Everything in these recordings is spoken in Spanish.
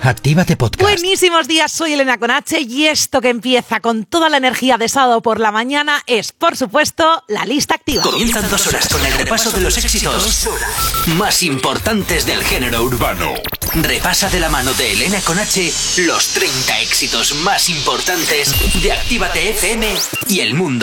Actívate Podcast. Buenísimos días, soy Elena con H y esto que empieza con toda la energía de sábado por la mañana es, por supuesto, la lista activa. Comienzan 2 horas con el repaso de los éxitos más importantes del género urbano. Repasa de la mano de Elena con H los 30 éxitos más importantes de Actívate FM y el mundo.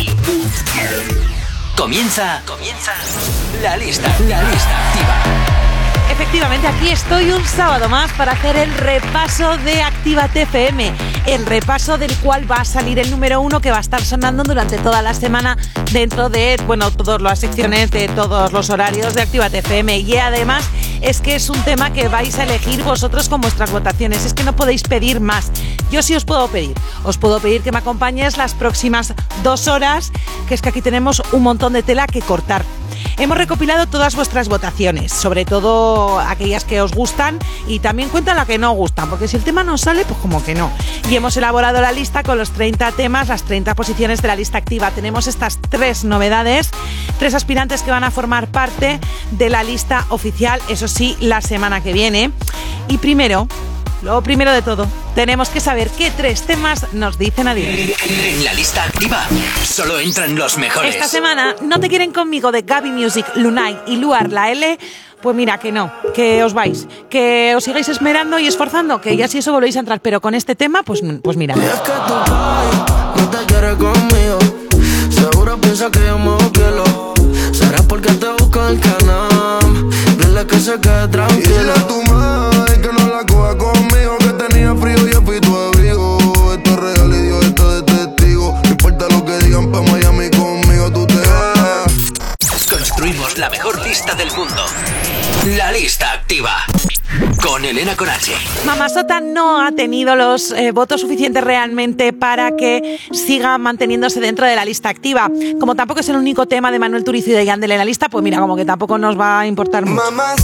Comienza la lista activa. Efectivamente, aquí estoy un sábado más para hacer el repaso de Actívate FM, el repaso del cual va a salir el número 1 que va a estar sonando durante toda la semana dentro de, todas las secciones de todos los horarios de Actívate FM. Y además es que es un tema que vais a elegir vosotros con vuestras votaciones, es que no podéis pedir más. Yo sí os puedo pedir que me acompañes las próximas 2 horas, que es que aquí tenemos un montón de tela que cortar. Hemos recopilado todas vuestras votaciones, sobre todo aquellas que os gustan y también cuenta la que no gustan, porque si el tema no sale, pues como que no. Y hemos elaborado la lista con los 30 temas, las 30 posiciones de la lista activa. Tenemos estas 3 novedades, 3 aspirantes que van a formar parte de la lista oficial, eso sí, la semana que viene. Y lo primero de todo, tenemos que saber qué 3 temas nos dicen adiós. En la lista activa solo entran los mejores. Esta semana, No te quieren conmigo de Gaby Music, Lunay y Luar la L. Pues mira, que no, que os vais, que os sigáis esmerando y esforzando, que ya si eso volvéis a entrar, pero con este tema, pues mira. Y es que tu pai no te quiere conmigo, seguro piensa que yo me quiero. Será porque te busco el canal, dile que se quede tranquila. Y dile a tu madre que no la coja conmigo, que tenía frío y yo fui tu abrigo. Esto es real y Dios está de testigo, no importa lo que digan pa' Miami conmigo, tú te vas. Construimos la mejor lista del mundo. La lista activa. Con Elena con H. Mamazota no ha tenido los votos suficientes realmente para que siga manteniéndose dentro de la lista activa. Como tampoco es el único tema de Manuel Turizo y de Yandel en la lista, pues mira, como que tampoco nos va a importar mucho.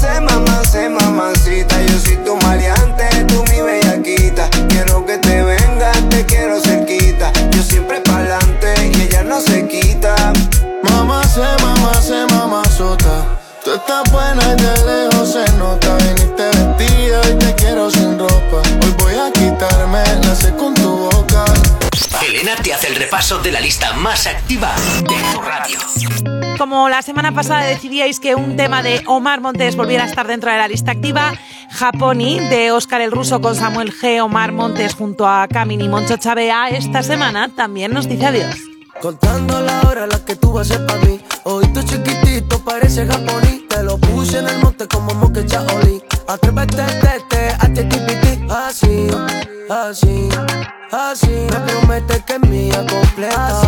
Mamacita, yo soy tu maleante, tú mi bellaquita. Quiero que te vengas, te quiero cerquita. Yo siempre pa'lante y ella no se quita. Mamazota. Tú estás buena y de lejos se nota. Viniste vestida y te quiero sin ropa. Hoy voy a quitarme la sé con tu boca. Elena te hace el repaso de la lista más activa de tu radio. Como la semana pasada decidíais que un tema de Omar Montes volviera a estar dentro de la lista activa, Japoni de Óscar el Ruso con Samuel G, Omar Montes junto a Camin y Moncho Chavea, esta semana también nos dice adiós. Contando la hora la que tú vas a ser pa' mí. Hoy tu chiquitito parece japoní. Te lo puse en el monte como moque chaolí. Atrévete, hazte tipiti. Así. Me promete que es mía completa.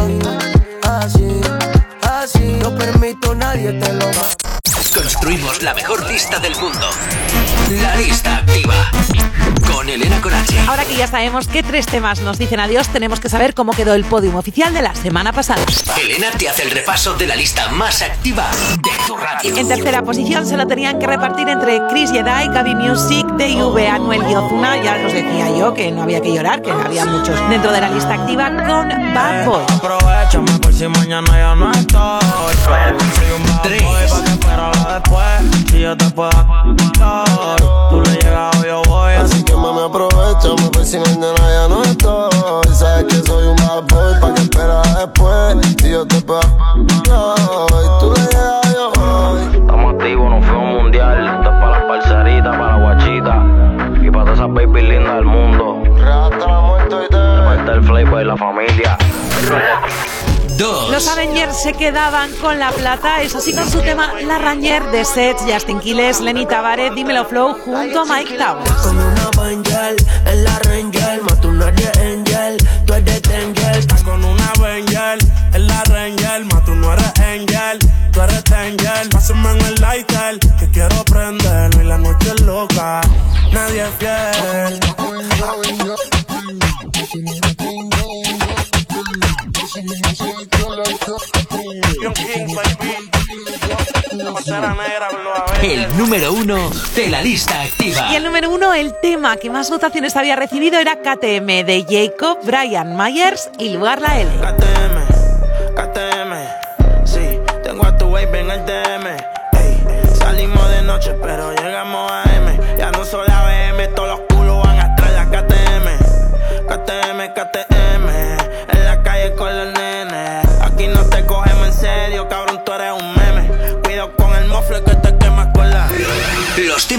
Así. No permito nadie te lo va. Construimos la mejor lista del mundo. La lista activa. Con Elena con H. Ahora que ya sabemos qué 3 temas nos dicen adiós, tenemos que saber cómo quedó el podium oficial de la semana pasada. Elena te hace el repaso de la lista más activa de tu radio. En tercera posición se lo tenían que repartir entre Chris Jedi, Gaby Music, D.I.V, Anuel y Ozuna. Ya os decía yo que no había que llorar, que había muchos dentro de la lista activa con Bad Boy. Aprovechame por si mañana ya no estoy. Soy un bad boy pa' que esperarla después. Si yo te puedo dar, tú le llegas o yo voy. Así que mami aprovechame por si mañana ya no estoy. Sabes que soy un bad boy pa' que esperarla después. Si yo te puedo dar, tú le llegas o yo voy. Estamos activos, nos fuimos mundial. Esto es para las parceritas, para la guachita y para todas esas baby lindas del mundo. Hasta la muerte y te de parte del Flavor y la familia. 2. Los Avengers se quedaban con la plata, eso sí, con su tema La Ranger de Sets, Justin Quiles, Lenny Tavares, Dímelo Flow junto a Mike Towers. Con una Avenger, en la Ranger, mato una de Angel, tú eres de Angel. Estás con una Avenger, en la Ranger, mato no eres Angel, tú eres de Angel. Pásame en el lighter, que quiero prenderlo y la noche es loca, nadie es fiel. El número 1 de la lista activa. Y el número 1, el tema que más votaciones había recibido era KTM de Jacob, Brian Myers y Lugar la L. KTM, sí, tengo a tu baby en el DM. Ey, salimos de noche pero llegamos a M. Ya no soy ABM, todos los culos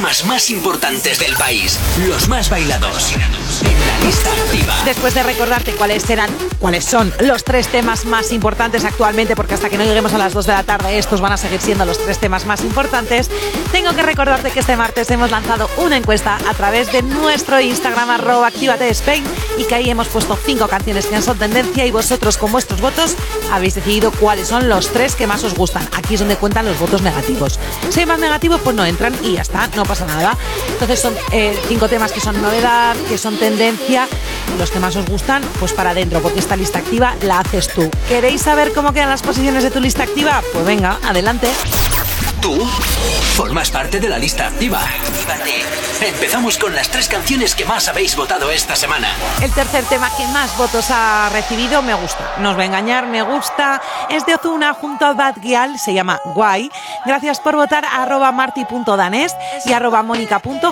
temas más importantes del país, los más bailados en la lista activa. Después de recordarte cuáles son los 3 temas más importantes actualmente, porque hasta que no lleguemos a las 2 de la tarde estos van a seguir siendo los 3 temas más importantes, tengo que recordarte que este martes hemos lanzado una encuesta a través de nuestro Instagram @activatespain y que ahí hemos puesto 5 canciones que son tendencia y vosotros con vuestros votos habéis decidido cuáles son los 3 que más os gustan. Aquí es donde cuentan los votos negativos. Si hay más negativos, pues no entran y ya está, no pasa nada. Entonces son 5 temas que son novedad, que son tendencia, los que más os gustan, pues para adentro, porque esta lista activa la haces tú. ¿Queréis saber cómo quedan las posiciones de tu lista activa? Pues venga, adelante. Tú formas parte de la lista activa. Empezamos con las 3 canciones que más habéis votado esta semana. El tercer tema que más votos ha recibido me gusta. No os voy a engañar, me gusta. Es de Ozuna junto a Bad Gyal, se llama Guay. Gracias por votar a @marti.danés y a @monica.gl8.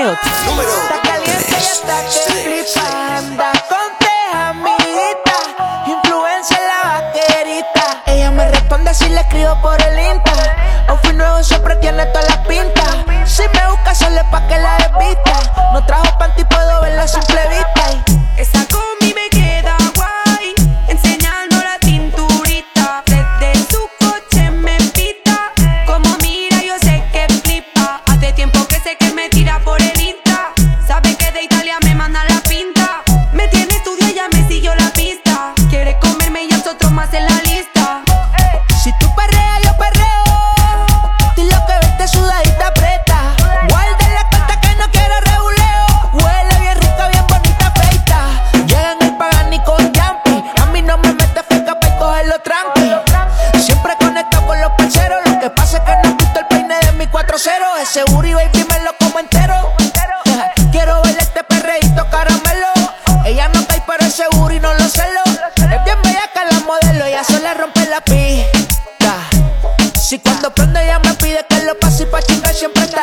Está caliente y está que flipa. Anda con amiguita, influencia en la vaquerita. Ella me responde si le escribo por el Insta. Outfit nuevo siempre tiene toda la pinta. Si me busca solo es pa' que la desvista. No trajo panty, puedo verla a simple vista. Esa combi me queda guay, enseñando la cinturita. Desde su coche me pita, como mira yo sé que flipa. Hace tiempo que sé que me tira por el Insta. Sabe que de Italia me manda la pinta. Me tiene estudio, ya me siguió la pista. Quiere comerme y otro más en la lista. Si tú perreas, yo perreo. Dile que vete sudadita preta. Guarda la carta que no quiero reguleo. Huele bien rica, bien bonita, feita. Llega en el Pagani con Jumpy. A mí no me mete feca para cogerlo tranqui. Siempre conectado con los parceros. Lo que pasa es que no he visto el peine de mi 4-0. Ese booty baby me lo como entero. Quiero verle este perreíto caramelo. Ella no cae pero ese booty no lo celo. Es bien bella que la modelo. Ella sola rompe la pista. Si cuando prende ella me pide que lo pase y pa' chingar siempre está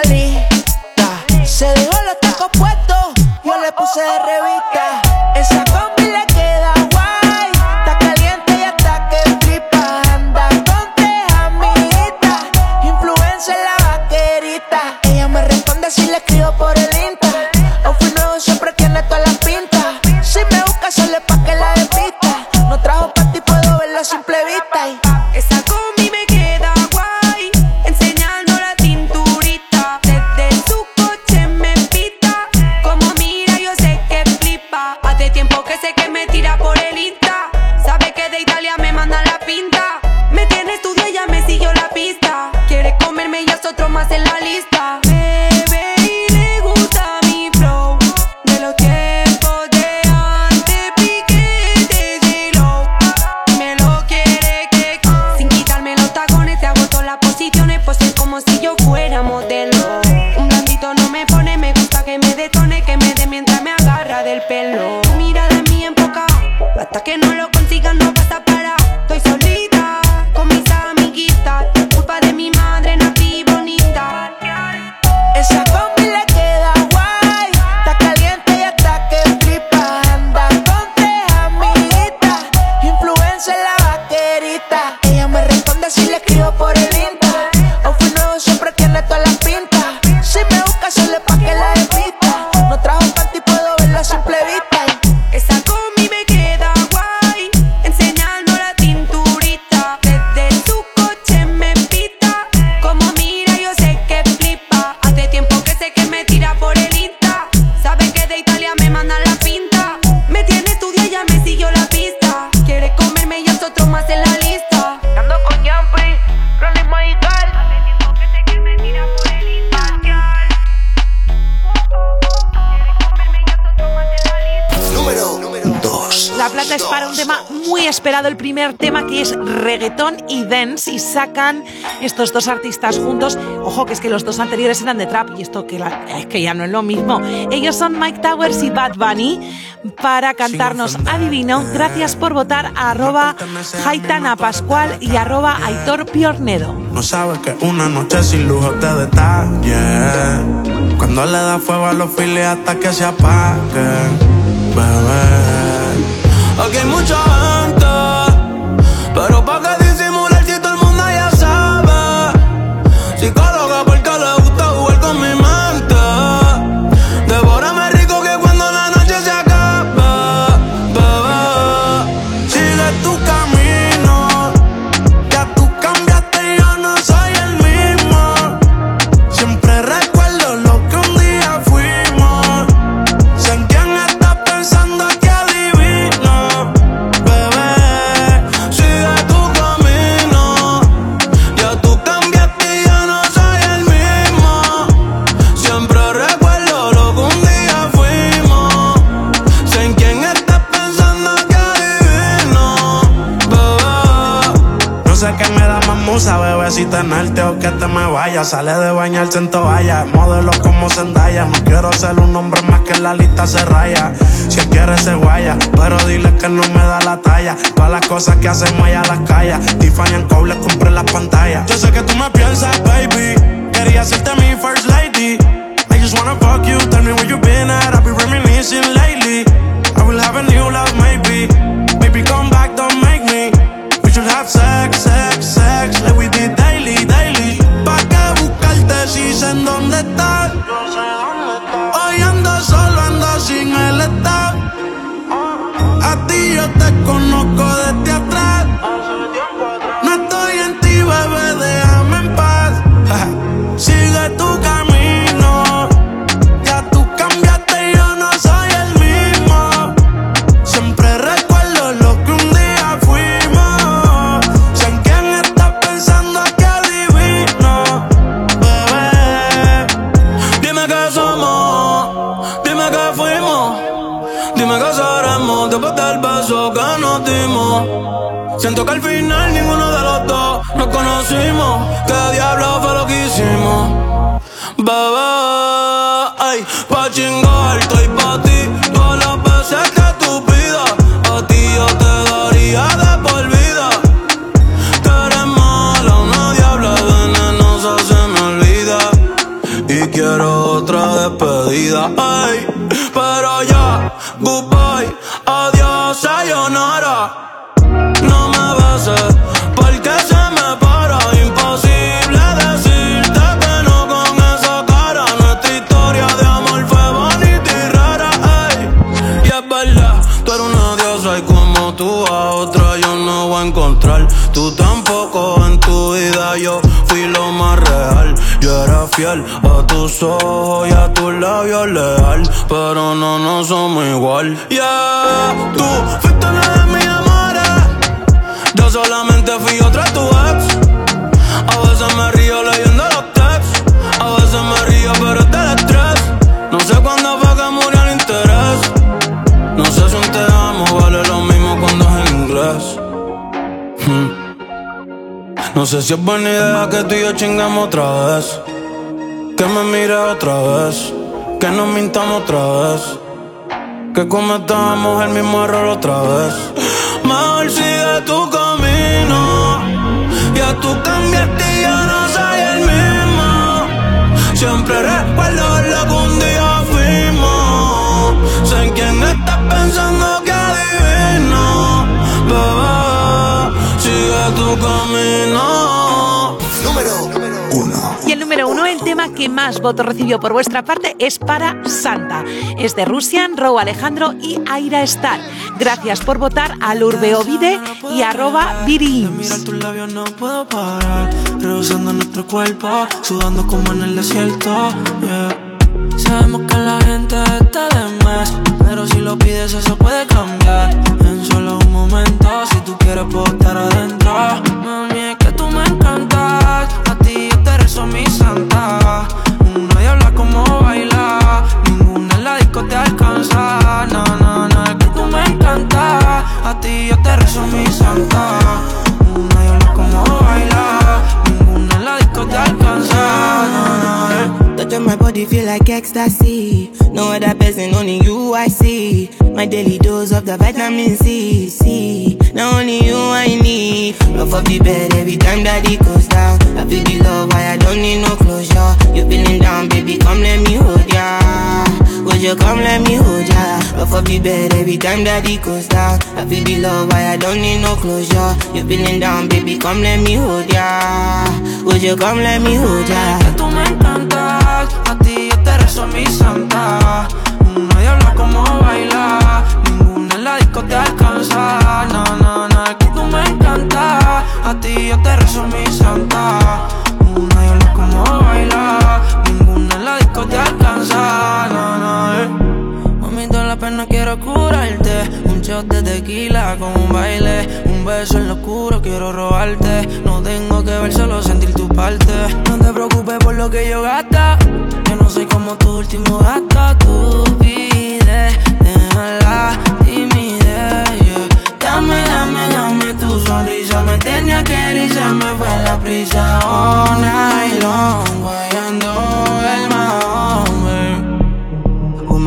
lista. Se dejó los tacos puestos, yo le puse de revista. Esa combi le queda guay. Está caliente y hasta que flipa. Anda con 3 amiguitas, influencia en la vaquerita. Ella me responde si le escribo por el Insta. Outfit nuevo siempre tiene todas las pintas. Si me busca solo es pa' que la desvista. No trajo panty, puedo verlo a simple vista. Esa combi me queda guay, enseñando la cinturita. Desde su coche me pita, como mira yo sé que flipa. Hace tiempo que sé que me tira por el Insta. Sabe que de Italia me manda la pinta. Me tiene estudio, ya me siguió la pista. Quiere comerme y es otro más en la lista. Bebe y le gusta mi flow, de los tiempos de antes, piquete de low. Me lo quiere que sin quitarme los tacones te hago todas las posiciones, pues es como si yo fuera modelo. Un blandito no me pone, me gusta que me detone, que me dé mientras me agarra del pelo. Tu mirada en mi época, hasta que no lo consiga no vas a parar. Estoy solita con mis amiguitas, culpa de mi madre nací bonita. Esa combi le queda guay. Está caliente y hasta que flipa. Anda con 3 amiguitas, influencia en la vaquerita. Ella me responde si le escribo por el Insta. Outfit nuevo siempre tiene todas las pintas. Si me busca solo es pa' que la desvista. No trajo panty, puedo verlo a simple vista. Esa combi me queda guay, enseñando la cinturita. Desde su coche me pita, como mira yo sé que flipa. Hace tiempo que sé que me tira por el Insta. Sabe que de Italia me manda la pinta. Me tiene estudio, ya me siguió la pista. Quiere comerme y es otro más en la lista. Ando con Jumpy, Ronnie Magical. Hace tiempo que sé que me tira por el Insta. Quiere comerme y es otro más en la lista. Número 2. La plata es para un tema muy esperado, el primer tema que es reggaetón y dance, y sacan estos 2 artistas juntos. Ojo, que es que los 2 anteriores eran de trap y esto es que ya no es lo mismo. Ellos son Mike Towers y Bad Bunny para cantarnos Adivino. Gracias por votar a @Haitana Pascual y a @Aitor Piornedo. No sabes que una noche sin lujos de detalle, cuando le da fuego a los files hasta que se apaguen, bebé. Aquí hay mucha gente, pero pa' que disimular si todo el mundo ya sabe. Psicóloga porque le gusta jugar con mi mente. tenerte o que te me vayas. Sale de bañarse en toalla, modelo como Zendaya. No quiero ser un hombre más que en la lista se raya. Si él quiere se guaya, pero dile que no me da la talla. Para las cosas que hacemos allá las calles. Tiffany en Cole, compré las pantallas. Yo sé que tú me piensas, baby. Quería hacerte mi first lady. I just wanna fuck you, tell me where you been at. I've been reminiscing lately. I will have a new love, maybe. Baby, come back, don't make me. We should have sex, sex, sex, like we did daily, daily. ¿Pa' qué buscarte si sé en dónde estás? Yo sé dónde estás. Hoy ando solo, ando sin el estado. A ti yo te conozco desde atrás. No estoy en ti, bebé, déjame en paz. Sigue tu camino. Ya tú cambiaste y yo no soy el mismo. Siempre recuerdo lo que un día fuimos. Sé en quién estás pensando, que adivino, bebé. Dime qué somos, dime qué fuimos. Dime qué seremos después del beso que nos dimos. Siento que al final ninguno de los dos nos conocimos. ¿Qué diablo fue lo que hicimos? Bebé, ay, pa' chingar, estoy pa' ti. Todas las veces que tú pidas, a ti yo te daría de por vida. Que eres mala, una diabla venenosa, se me olvida. Y quiero otra despedida, ay. Pero ya, goodbye, adiós, sayonara. No me beses, porque se me para. Imposible decirte que no con esa cara. Nuestra historia de amor fue bonita y rara, ey. Y es verdad, tú eres una diosa y como tú a otra yo no voy a encontrar. Tú tampoco en tu vida, yo fui lo más real. Yo era fiel a tus ojos y a tus labios leal, pero no somos igual. Yeah, tú fuiste una de mis amores. Yo solamente fui otra tu ex. A veces me río leyendo los texts. A veces me río pero es del estrés. No sé cuándo fue que murió el interés. No sé si un te amo vale lo mismo cuando es en inglés. No sé si es buena idea que tú y yo chingamos otra vez. Que me mires otra vez. Que nos mintamos otra vez. Que cometamos el mismo error otra vez. Mejor sigue tu camino. Ya tú cambiaste y yo no soy el mismo. Siempre recuerdo lo que un día fuimos. Sé en quién estás pensando, que adivino, bebé. Sigue tu camino. Número 1. Y el número 1, el tema que más votos recibió por vuestra parte, es para Santa. Es de Russian, Rauw Alejandro y Aira Star. Gracias por votar al Urbeovide y @Viriins. Mirar tus labios no puedo parar, rehusando nuestro cuerpo, sudando como en el desierto, yeah. Sabemos que la gente está de más, pero si lo pides eso puede cambiar. En solo un momento, si tú quieres puedo estar adentro. Mami, es que tú me encantas, a ti yo te rezo mi santa. Una diabla como baila, ninguna en la disco te alcanza. No, es que tú me encantas, a ti yo te rezo mi santa. Una diabla como baila, ninguna en la disco te alcanza. Touch on my body feel like ecstasy. No other person, only you I see. My daily dose of the vitamin C. Now only you I need. Love of the bed every time that it goes down. I feel the love, why I don't need no closure. You feeling down, baby, come let me hold ya. Would you come let me hold ya? Love of the bed every time that it goes down. I feel the love, why I don't need no closure. You feeling down, baby, come let me hold ya. Would you come let me hold ya? Que tú me encantas, a ti yo te rezo mi santa. Una diabla como baila, ninguna en la disco te alcanza. No, es que tú me encantas, a ti yo te rezo mi santa. Una diabla como baila, ninguna en la disco te alcanza. Mami, toda la pena quiero curarte. Un shot de tequila con un baile, un beso en lo oscuro quiero robarte. No tengo que ver, solo sentir tu parte. No te preocupes por lo que yo gasta, yo no soy como tu último gasto. Tú pides, déjala timidez, yeah. Dame tu sonrisa, me tenía que ir y se me fue la prisa.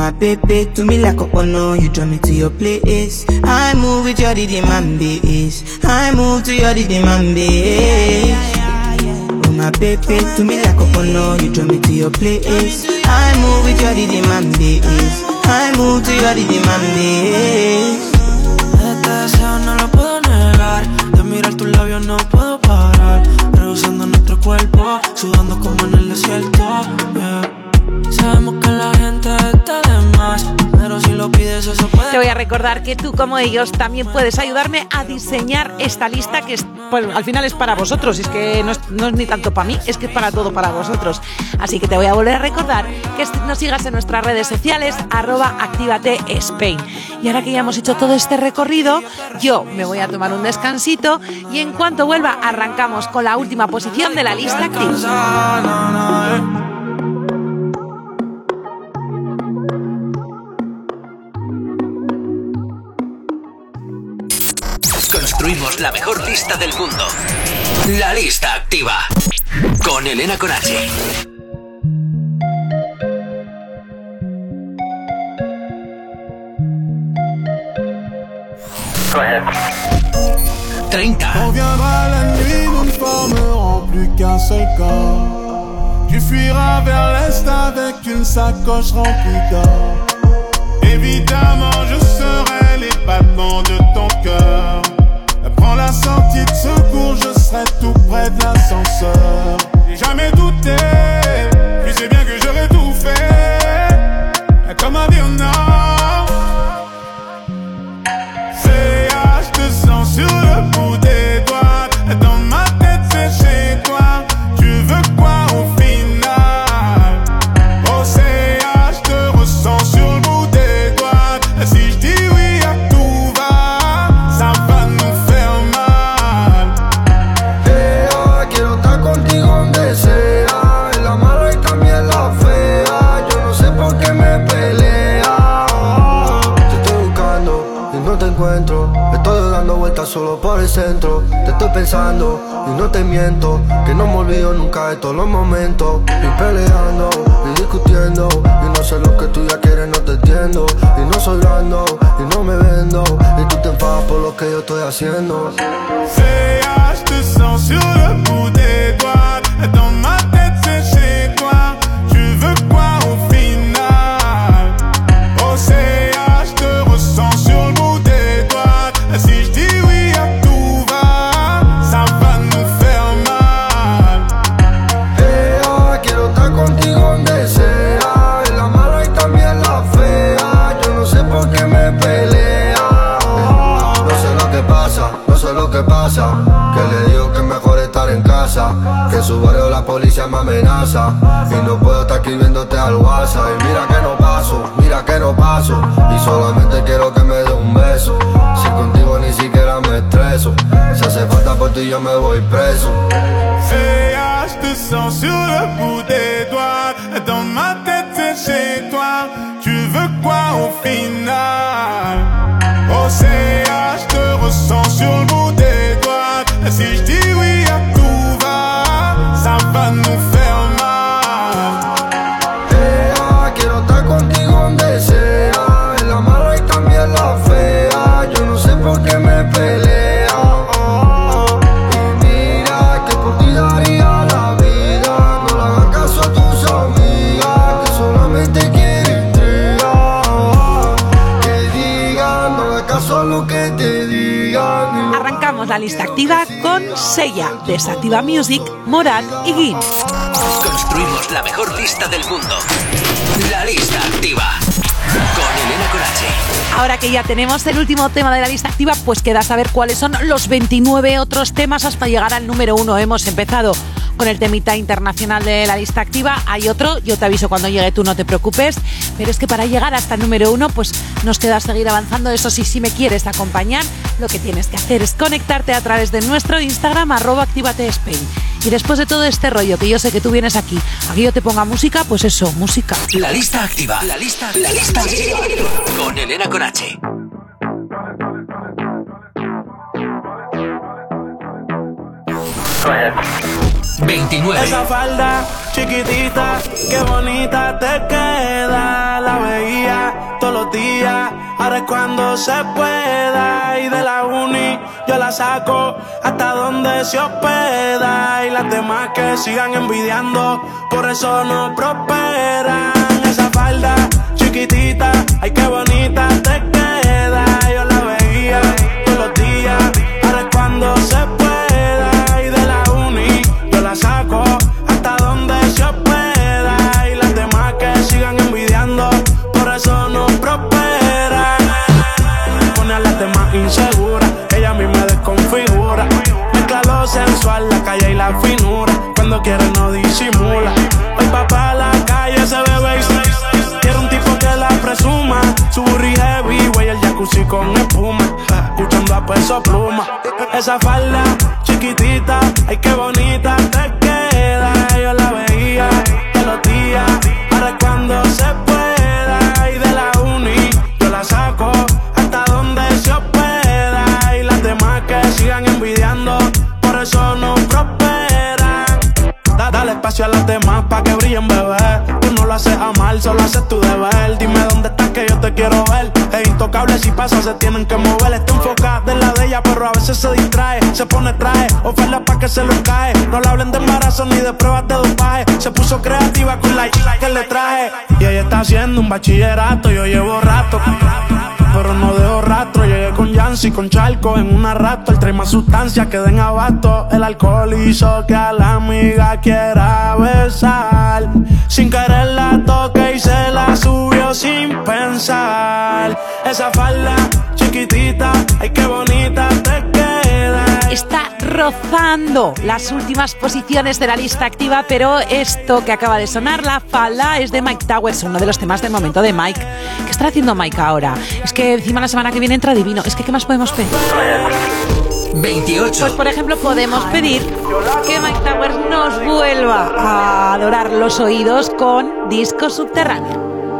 my baby, to me like a no, you draw me to your place. I move with your rhythm and bass. I move to your rhythm and bass. Oh my baby, to me like a no, you draw me to your place. I move with your rhythm and bass. I move to your rhythm and bass. Este deseo no lo puedo negar. De mirar tus labios no puedo parar. Reduciendo nuestro cuerpo, sudando como en el desierto, yeah. Sabemos que la gente está de más, pero si lo pides eso puede. Te voy a recordar que tú, como ellos, también puedes ayudarme a diseñar esta lista que es, pues, al final es para vosotros. Es que no es ni tanto para mí, es que es para todo para vosotros. Así que te voy a volver a recordar que nos sigas en nuestras redes sociales @activatespain. Y ahora que ya hemos hecho todo este recorrido, yo me voy a tomar un descansito y en cuanto vuelva arrancamos con la última posición de la lista activa. Construimos la mejor lista del mundo. La lista activa. Con Elena Conache. Go ahead. 30. Reviendra la nuit, nous ne formerons plus qu'un seul corps. Tu fuiras vers l'est avec une sacoche remplie d'or. Évidemment, je serai les battements de ton cœur. Prends la sortie de secours, je serai tout près de l'ascenseur. J'ai jamais douté, tu sais bien que j'aurais tout fait. Comme un Vietnam. C'est je te sens sur le bout des doigts. Dans ma tête c'est chez toi. Tu veux quoi au final? Oh c'est je te ressens sur le bout des doigts. Si je dis oui à tout va, ça va nous faire mal. Quiero estar contigo donde sea, en la mala y también la fea. Yo no sé por qué me pelea. Te estoy buscando y no te encuentro. Estoy dando vueltas solo por el centro. Te estoy pensando y no te miento, que no me olvido nunca de todos los momentos. Y peleando y discutiendo, y no sé lo que tú ya quieres, no te entiendo. Y no soy blando y no me vendo, y tú te enfadas por lo que yo estoy haciendo. C'est je te sens sur le bout des doigts. Dans ma tête c'est chez toi. Tu veux quoi au final? Oh c'est je te ressens sur le bout des doigts. Si je dis oui à tout va, ça va nous faire mal. Quiero estar contigo donde sea, en la mala y también la fea. Yo no sé por qué me pelea. No sé lo que pasa, no sé lo que pasa, que le digo que es mejor estar en casa, que en su barrio la policía me amenaza, y no puedo estar escribiéndote al WhatsApp. Y mira que no paso, y solamente quiero que me dé un beso. Si contigo ni siquiera me estreso, si hace falta por ti yo me voy preso. C'est je te sens sur le bout des doigts. Dans ma tête c'est chez toi. Tu veux quoi au final? Oh c'est je te ressens sur le bout des doigts. Si je dis oui à tout va, ça va nous faire mal. Quiero estar contigo donde sea, en la mala y también la fea. Yo no sé por qué me pelea. Y mira que por ti daría la vida. No le hagas caso a tus amigas, que solamente quieren intrigar. Que digan, no hagas caso a lo que te digan. Arrancamos la lista activa con Sella, de Sativa Music, Morat y Gin. Construimos la mejor lista del mundo. La lista activa. Con Elena Conache. Ahora que ya tenemos el último tema de la lista activa, pues queda saber cuáles son los 29 otros temas hasta llegar al número 1. Hemos empezado con el temita internacional de la lista activa. Hay otro, yo te aviso cuando llegue, tú no te preocupes. Pero es que para llegar hasta el número 1, pues nos queda seguir avanzando. Eso sí, si me quieres acompañar, lo que tienes que hacer es conectarte a través de nuestro Instagram, @activatespain. Y después de todo este rollo, que yo sé que tú vienes aquí, aquí yo te ponga música, pues eso, música. La lista activa. La lista activa. Con Elena Conache. Go ahead. 29. Esa falda chiquitita, qué bonita te queda. La veía ahora es cuando se pueda. Y de la uni yo la saco hasta donde se hospeda. Y las demás que sigan envidiando, por eso no prosperan. Esa falda chiquitita, ay qué bonita te queda. Yo la veía todos los días, ahora es cuando se pueda. Y de la uni yo la saco hasta donde se hospeda. Y las demás que sigan envidiando, por eso no prosperan. Pone a las demás inseguras, ella a mí me desconfigura. Mezcla lo sensual, la calle y la finura. Cuando quiere no disimula. Hoy va pa' la calle ese bebé y quiere un tipo que la presuma. Su burri heavy, güey, el jacuzzi con espuma. Escuchando a Peso Pluma. Esa falda chiquitita, ay qué bonita te queda. Yo la veía todos los días, ahora es cuando se pueda. Y de la uni yo la saco hasta donde se hospeda. Y las demás que sigan envidiando, por eso no prosperan. Dale espacio a las demás pa' que brillen, bebé. Tú no lo haces a mal, solo haces tu deber. Dime dónde estás que yo te quiero ver. Es intocable, si pasa se tienen que mover. Está enfocada en la de ella, pero a veces se distrae. Se pone traje, oferta pa' que se lo cae. No le hablen de embarazo ni de pruebas de dopaje. Se puso creativa con la que le traje. Y ella está haciendo un bachillerato, yo llevo rato, pero no dejo rastro. Llegué con Yancy, con Charco en una rato. El trae más sustancias que den abasto. El alcohol hizo que a la amiga quiera besar. Sin querer la toque y se la subió sin pensar. Esa falda chiquitita, ay qué bonita te queda. Está rozando las últimas posiciones de la lista activa, pero esto que acaba de sonar, La falda, es de Mike Towers, uno de los temas del momento de Mike. ¿Qué está haciendo Mike ahora? Es que encima la semana que viene entra Divino. Es que ¿qué más podemos pedir? 28. Pues por ejemplo podemos pedir que Mike Towers nos vuelva a adorar los oídos con Disco Subterráneo.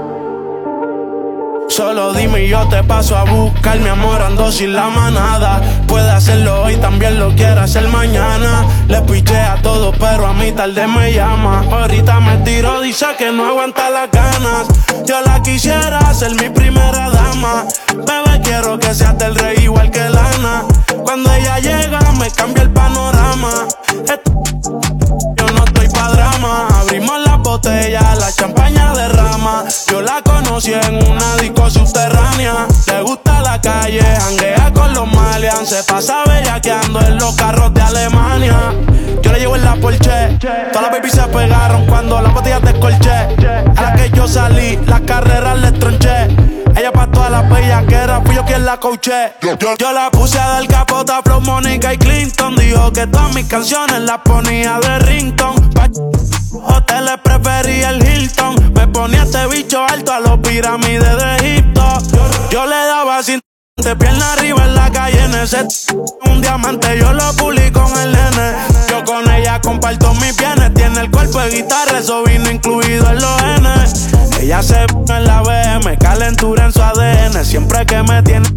Solo dime y yo te paso a buscar, mi amor, ando sin la manada. Puede hacerlo hoy, también lo quiere hacer mañana. Le piché a todo, pero a mí tarde me llama. Ahorita me tiro, dice que no aguanta las ganas. Yo la quisiera ser mi primera dama. Bebé, quiero que seas del rey igual que Lana. Cuando ella llega, me cambia el panorama. Yo no estoy pa' drama. Abrimos la botella, la champaña derrama. Yo la conocí en una disco subterránea. Le gusta la calle, janguea con los malians. Se pasa bellaqueando en los carros de Alemania. Yo le llevo en la Porsche. Todas las babies se pegaron cuando las botellas descolché. A la que yo salí, las carreras les tronché. Ella pa' todas las bellaqueras, fui yo quien la coaché. Yo la puse a dar capota, Flow, Mónica y Clinton. Dijo que todas mis canciones las ponía de ringtone. Hoteles prefería el Hilton. Me ponía este bicho alto a los pirámides de Egipto. Yo le daba sin de pierna arriba en la calle en ese un diamante, yo lo pulí con el nene. Yo con ella comparto mis bienes. Tiene el cuerpo de guitarra, eso vino incluido en los genes. Ella se en la BM, calentura en su ADN. Siempre que me tiene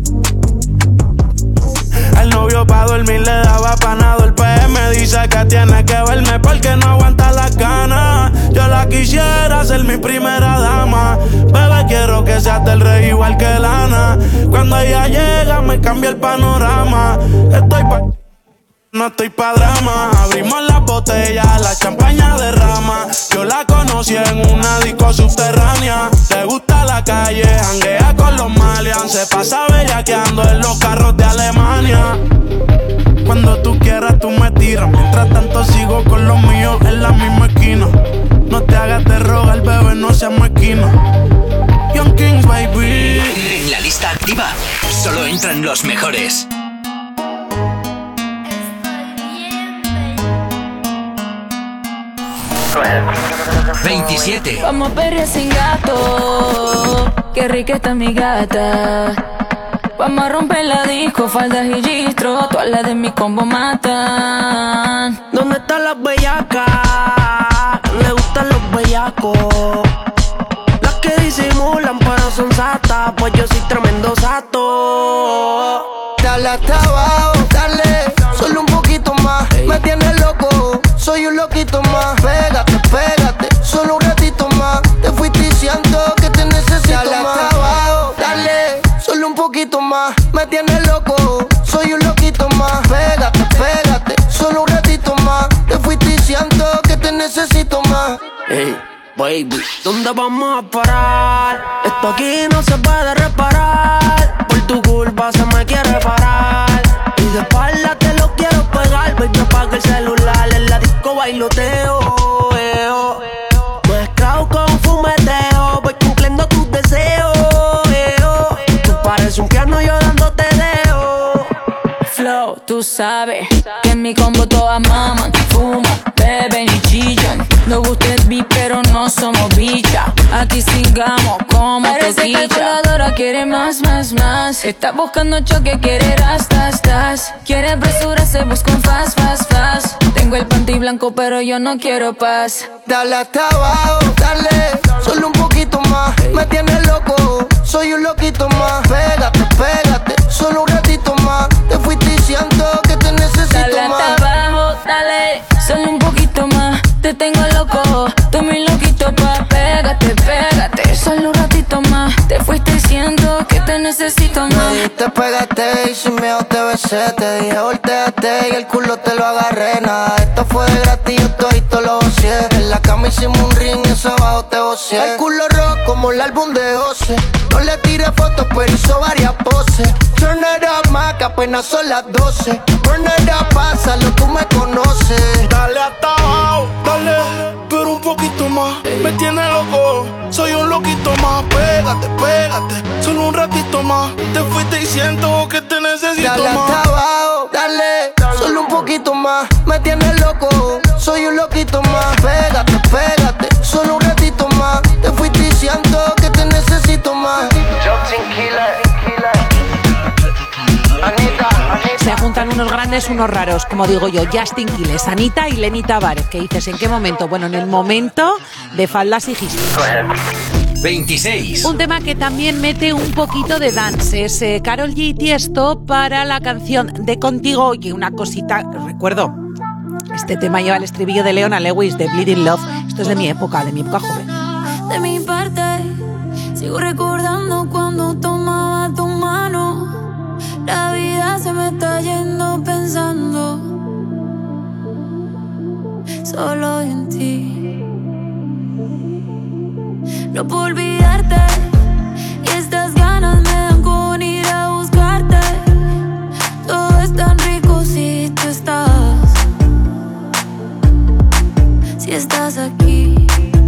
el novio pa' dormir le daba panado. El PM dice que tiene que verme porque no aguanta las ganas. Yo la quisiera ser mi primera dama. Bebé, quiero que seas del rey igual que Lana. Cuando ella llega me cambia el panorama. No estoy pa' drama. Abrimos la botella, la champaña derrama. Yo la conocí en una disco subterránea. Le gusta la calle, janguea con los malians. Se pasa bellaqueando en los carros de Alemania. Cuando tú quieras tú me tiras. Mientras tanto sigo con los míos en la misma esquina. No te hagas de rogar, bebé, no seas mezquino. Young Kings, baby. En la lista activa solo entran los mejores. 27. Vamos a perrear sin gato. Qué rica está mi gata. Vamos a romper la disco, faldas y gistro. Todas las de mi combo matan. ¿Dónde están las bellacas? Le gustan los bellacos. Las que disimulan pero son satas. Pues yo soy tremendo sato. Dale hasta abajo, dale, solo un poquito más. Me tienes loco, soy un loquito más. Pégate, pégate, solo un ratito más. Te fuiste diciendo que te necesito. Dale más. Hasta abajo, dale, solo un Baby, ¿dónde vamos a parar? Esto aquí no se puede reparar. Por tu culpa se me quiere parar. Y de espalda te lo quiero pegar. Baby, apaga el celular, en la disco bailoteo. Mezclado con fumeteo, voy cumpliendo tus deseos. Tú pareces un piano, yo dándote dedo. Flow, tú sabes que en mi combo todas maman, fuman, beben y chillan. Nos gusta el beat pero no somos bichas. Aquí sigamos como parece que calculadora quiere más, más, más. Está buscando choque, quiere rastas. Quiere apresurarse, busca un fast, fast, fast. Tengo el panty blanco pero yo no quiero paz. Dale hasta abajo, dale, solo un poquito más. Me tienes loco, soy un loquito más. Pégate, pégate, solo un ratito más. Te fuiste diciendo que te necesito dale más. Dale hasta abajo, dale, solo un poquito más. Te tengo loco, tú mi loquito pa'. Pégate, pégate, solo un ratito más. Te fuiste diciendo que te necesito más. Me dijiste pégate y sin miedo te besé. Te dije volteate y el culo te lo agarré. Nada, esto fue de gratis, yo todito lo gocé. En la cama hicimos un ring y eso abajo te gocé. El culo rojo como el álbum de José. No le tiré fotos pero hizo varias poses. Turn it up, ma, que apenas son las 12. Turn it up, pásalo, tú me conoces. Dale hasta abajo, dale, pero un poquito más. Me tiene loco, soy un loquito más. Pégate, pégate, solo un ratito más. Te fuiste diciendo que te necesito dale más. Dale hasta abajo, dale, solo un poquito más. Me tienes loco, soy un loquito más. Pégate, pégate, solo un ratito más. Te fuiste diciendo que te necesito más. Justin Killer. Se juntan unos grandes, unos raros, como digo yo, Justin Quiles, Anita y Lenny Tavares. ¿Qué dices? ¿En qué momento? Bueno, en el momento de faldas y gistos. 26. Un tema que también mete un poquito de dance. Es Karol G y Tiesto para la canción de Contigo. Oye, una cosita, recuerdo, este tema lleva el estribillo de Leona Lewis, de Bleeding Love. Esto es de mi época joven. De mi parte, sigo recordando cuando tomaba tu mano. La vida se me está yendo pensando solo en ti. No puedo olvidarte y estas ganas me dan con ir a buscarte. Todo es tan rico si tú estás, si estás aquí.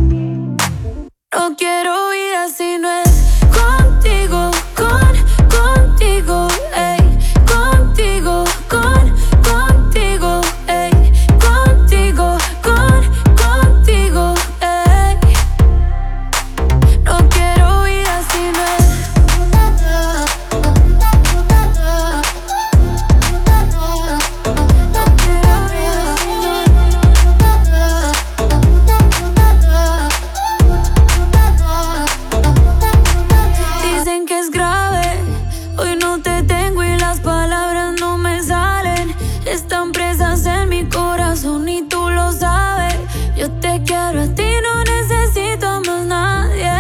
No quiero vida si no es contigo, contigo, ey, contigo, contigo, ey, contigo, contigo, ey. No quiero vida si no es. No quiero vida si no es. Dicen que es grave, hoy no te tengo y las palabras no me salen. Están presas en mi corazón y tú lo sabes. Yo te quiero a ti, no necesito a más nadie.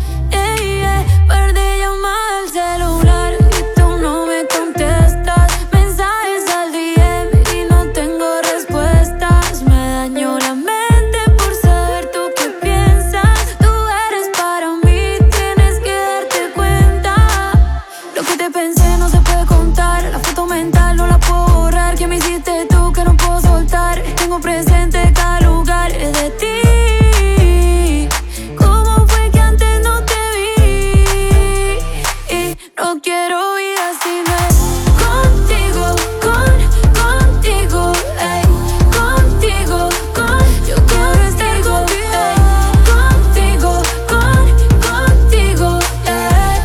Perdí llamada al celular y tú no me contestas. Mensajes al DM y no tengo respuestas. Me dañó la mente por saber tú qué piensas. Tú eres para mí, tienes que darte cuenta. Lo que te pensé no se puede contar. La foto mental no la puedo borrar. ¿Qué me hiciste tú que no puedo soltar? Tengo presente cada lugar de ti. ¿Cómo fue que antes no te vi? Y no quiero vida si no es contigo, contigo, ey, contigo, yo quiero estar contigo, contigo, contigo, ey.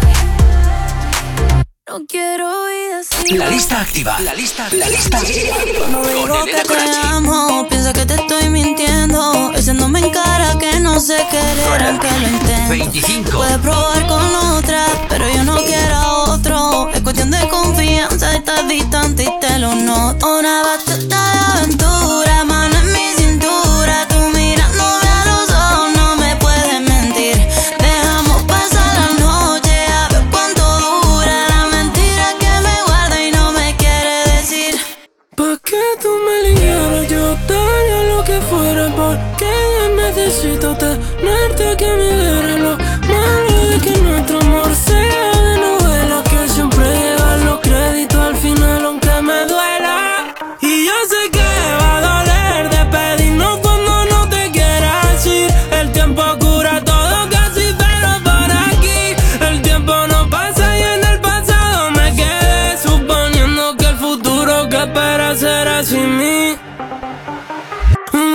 No quiero vida si La lista activa. La lista activa. Cuando digo Con que Elena te Conache. amo, piensa que te estoy mintiendo. Echándome en cara que no sé querer, aunque lo intento. 25. Puedes probar con otra, pero yo no quiero a otro. Es cuestión de confianza, estás distante y te lo noto. Una bachata de aventura, mano en mi cintura. Tú mirándome a los ojos, no me puedes mentir. Dejamos pasar la noche, a ver cuánto dura la mentira que me guarda y no me quiere decir. ¿Pa' qué tú me ligaras? Yo daría lo que fuera porque necesito tenerte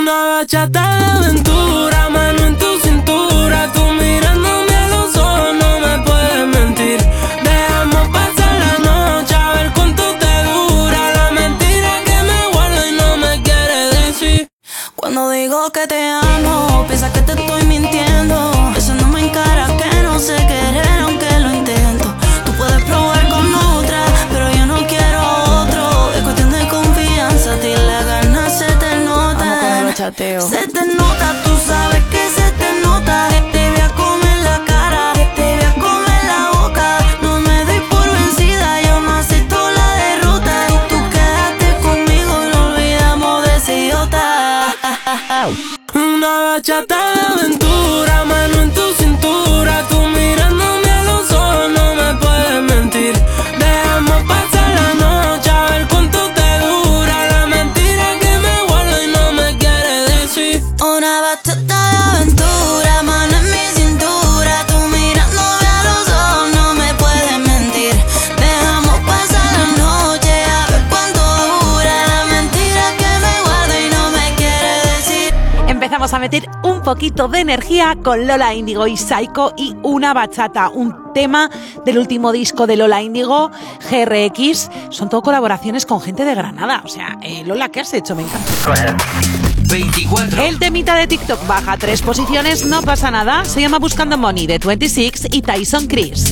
Una bachata de aventura, mano en tu cintura, tú mirándome a los ojos, no me puedes mentir. Dejamos pasar la noche a ver cuánto te dura la mentira que me guardo y no me quieres decir. Cuando digo que te amo, piensas que te estoy mintiendo. Besándome en cara que no sé querer aunque lo intento. Tú puedes probar con otra, pero yo no quiero otro. Es cuestión de confianza, a ti las ganas se te notan. Se te nota, tú sabes que se te nota. Te voy a comer la cara, te voy a comer la boca. No me doy por vencida, yo no acepto la derrota. Tú quedaste conmigo y no olvidamos de ese idiota. Una bachata de aventura, mano en tu cintura, tú mirándome a los ojos, no me puedes mentir. Dejamos pasar la noche a ver cuánto te dura la mentira que me guardo y no me quieres decir. Una bachata de aventura, mano en mi cintura, tú mirándome a los ojos, no me puedes mentir. Dejamos pasar la noche a ver cuánto dura la mentira que me guardo y no me quieres decir. Empezamos a meter un poquito de energía con Lola Índigo y Saiko y Una Bachata, un tema del último disco de Lola Índigo, GRX. Son todo colaboraciones con gente de Granada. O sea, Lola, ¿qué has hecho? Me encanta. 24. El temita de TikTok baja 3 posiciones, no pasa nada. Se llama Buscando Money de 26 y Tyson Chris.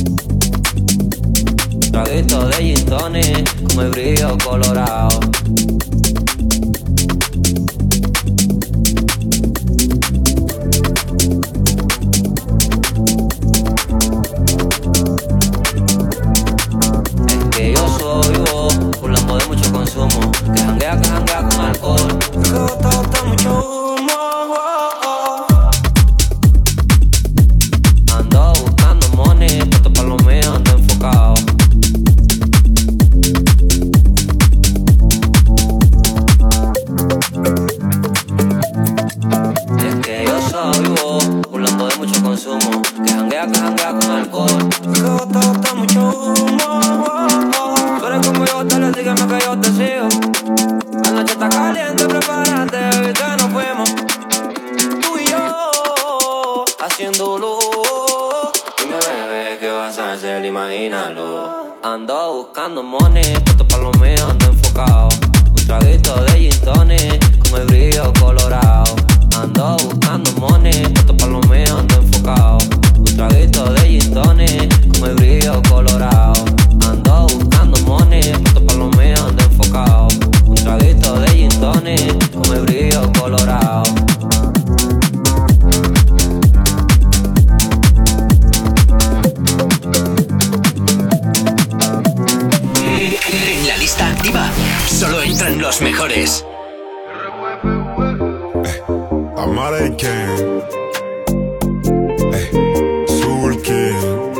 Traguito de gin tonic, como el brillo colorado. Es que yo soy vos, un lambo de mucho consumo, que janguea con alcohol. Que bota mucho humo. Ando buscando money, puesto pa' lo mío, ando enfocado. Es que yo soy vos, un lambo de mucho consumo, que janguea con alcohol. Que bota mucho humo. Tú eres como yo, dale, sígueme que yo te sigo. La noche está caliente, prepárate, baby, que nos fuimos. Tú y yo, haciéndolo. Dime, bebé, ¿qué vas a hacer? Imagínalo. Ando buscando money, puesto pa' lo mío, ando enfocado. Un traguito de gin tonic, con el brillo colorado. Ando buscando money, puesto pa' lo mío, ando enfocado. Un traguito de gin tonic, con el brillo colorado. Ando buscando money, puesto pa' lo mío, ando enfocado. Un traguito de gin tonic, con el brillo colorado. En la lista activa solo entran los mejores. Amare King, Soul King.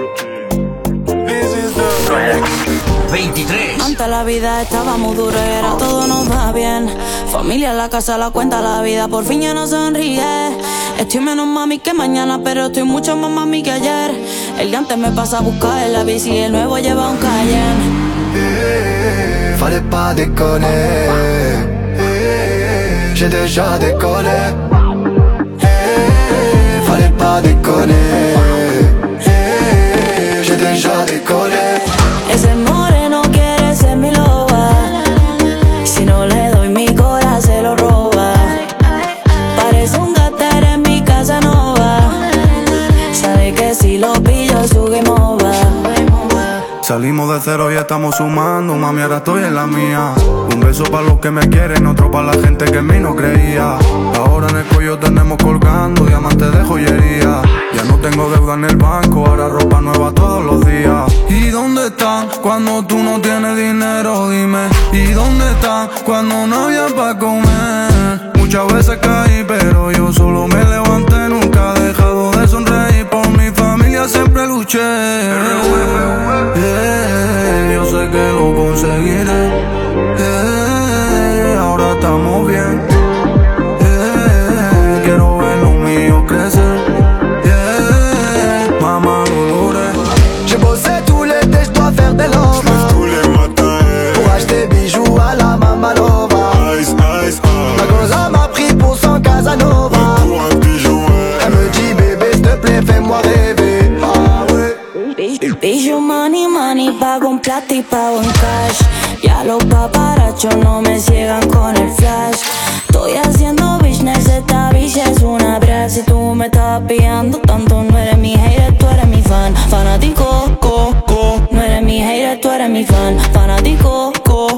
23. Antes la vida estaba muy dura y ahora todo nos va bien. Familia, la casa, la cuenta, la vida por fin ya no sonríe. Estoy menos mami que mañana, pero estoy mucho más mami que ayer. El de antes me pasa a buscar en la bici y el nuevo lleva un Cayenne. Fallait pas déconner. J'ai déjà décollé. Fallait pas déconner. J'ai déjà décollé. Ese moreno quiere ser mi loba. Si no le doy mi corazón se lo roba. Parece un gater en mi casa nova. Sabe que si lo pillo su game over. Salimos de cero y estamos sumando, mami, ahora estoy en la mía. Un beso para los que me quieren, otro para la gente que en mí no creía. Ahora en el cuello tenemos colgando diamantes de joyería. Ya no tengo deuda en el banco, ahora ropa nueva todos los días. ¿Y dónde están cuando tú no tienes dinero? Dime. ¿Y dónde están cuando no había para comer? Muchas veces caí, pero yo solo me levanté. Nunca he dejado de sonreír, por mi familia siempre luché. Yo sé que lo conseguiré. Ahora estamos bien. Quiero ver lo mío crecer. Maman Dolores. J'ai bossé tout l'été, je dois faire des lovas. Tous les matins. Pour acheter bijoux à la Mamalova. Ice, ice, Ma goza m'a pris pour Pillo money, money, pago en plata y pago en cash. Ya los paparachos no me ciegan con el flash. Estoy haciendo business, esta bitch es una brea. Si tú me estás pillando tanto, no eres mi hater, tú eres mi fan. Fanático, no eres mi hater, tú eres mi fan. Fanático,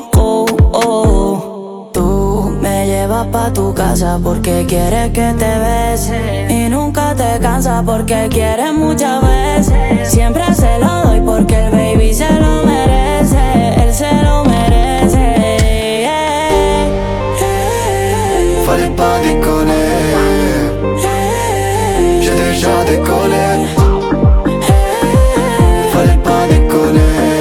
Tú me llevas pa' tu casa porque quieres que te bese. Y nunca te cansas porque quieres muchas veces. Siempre se lo doy porque el baby se lo merece. Él se lo merece. Fallait pas déconner. J'ai déjà décollé. Fallait pas déconner.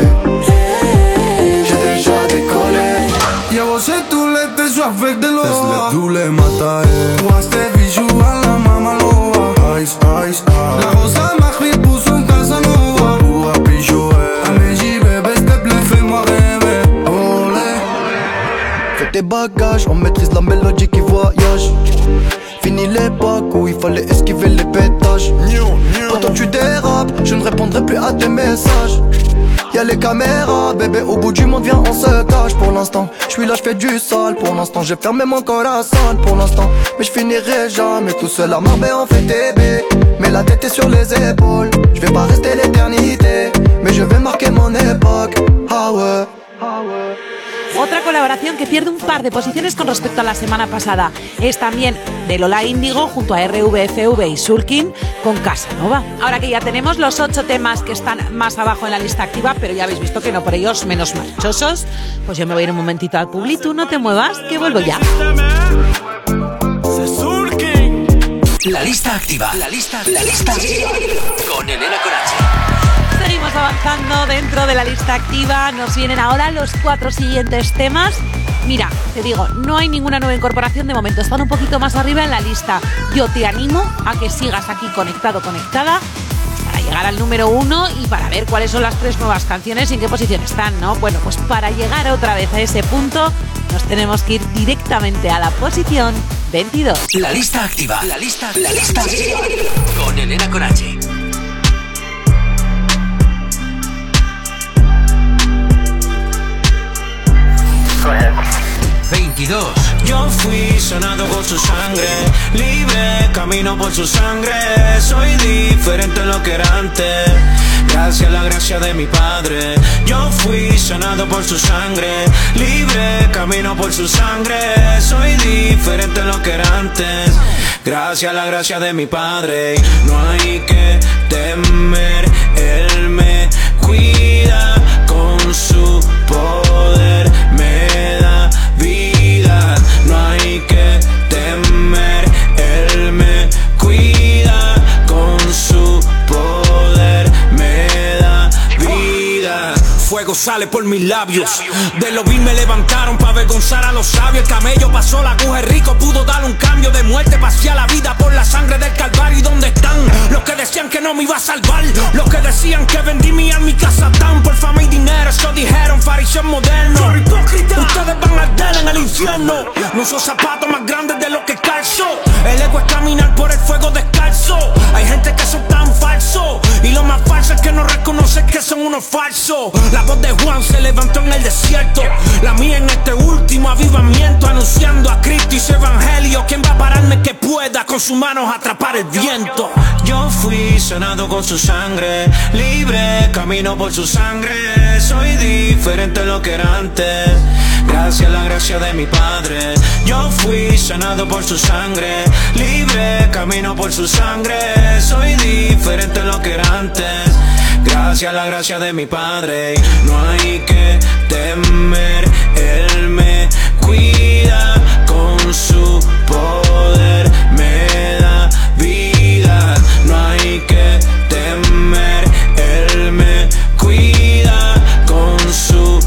J'ai déjà décollé. Yo sais tous les tes soifs avec de l'eau. Laisse-le tous les matins. Moi c'était bijoux à la mamaloa. Ice, ice, ice. La rosa marque pour son Casanova. Pour un bijoux. Allez, bébé, s'il te plaît, fais-moi rêver. Olé. Fais tes bagages, on maîtrise la mélodie qui voyage. Fini l'époque où il fallait esquiver les pétages. Quand tu dérapes, je ne répondrai plus à tes messages. Y'a les caméras, bébé, au bout du monde, viens, on se cache. Pour l'instant, je suis là, je fais du sale. Pour l'instant, j'ai fermé mon corazon. Pour l'instant, mais je finirai jamais tout seul à Marbella, on fait bébé. Mais la tête est sur les épaules. Je vais pas rester l'éternité, mais je vais marquer mon époque. Ah ouais, ah ouais. Otra colaboración que pierde un par de posiciones con respecto a la semana pasada es también de Lola Índigo junto a RVFV y Sulkin con Casanova. Ahora que ya tenemos los 8 temas que están más abajo en la lista activa, pero ya habéis visto que no por ellos menos marchosos, pues yo me voy a ir un momentito al Publi, tú no te muevas, que vuelvo ya. La lista activa. La lista activa. Con Elena Corache. Seguimos avanzando dentro de la lista activa. Nos vienen ahora los 4 siguientes temas. Mira, te digo, no hay ninguna nueva incorporación de momento. Están un poquito más arriba en la lista. Yo te animo a que sigas aquí conectado, conectada, para llegar al número 1 y para ver cuáles son las 3 nuevas canciones y en qué posición están, ¿no? Bueno, pues para llegar otra vez a ese punto, nos tenemos que ir directamente a la posición 22. La lista activa. La lista activa. Con Elena Corache. 22. Yo fui sanado por su sangre, libre, camino por su sangre. Soy diferente a lo que era antes, gracias a la gracia de mi padre. Yo fui sanado por su sangre, libre, camino por su sangre. Soy diferente a lo que era antes, gracias a la gracia de mi padre. No hay que temer, él me cuida con su poder, me da vida. No hay que temer, él me cuida con su poder, me da vida. Fuego sale por mis labios, de lo vil me levantaron para avergonzar a los sabios. El camello pasó la aguja, el rico pudo darle un cambio de muerte. Pasé a la vida por la sangre del Calvario. ¿Y dónde están los que decían que no me iba a salvar? Los que decían que vendí mi alma y casa tan por fama y dinero. Eso dijeron fariseos modernos. Ustedes van a arder en el infierno. No uso zapatos más grandes de lo que calzo. El ego es caminar por el fuego descalzo. Hay gente que son tan falsos, y lo más falso es que no reconocen que son unos falsos. La voz de Juan se levantó en el desierto, la mía en este último avivamiento, anunciando a Cristo y su evangelio. ¿Quién va a pararme que pueda con sus manos atrapar el viento? Yo fui sanado con su sangre, libre, camino por su sangre. Soy diferente a lo que era antes, gracias a la gracia de mi padre. Yo fui sanado por su sangre, libre, camino por su sangre. Soy diferente a lo que era antes, gracias a la gracia de mi padre. No hay que temer, él me cuida con su poder, me da vida. No hay que temer, él me cuida con su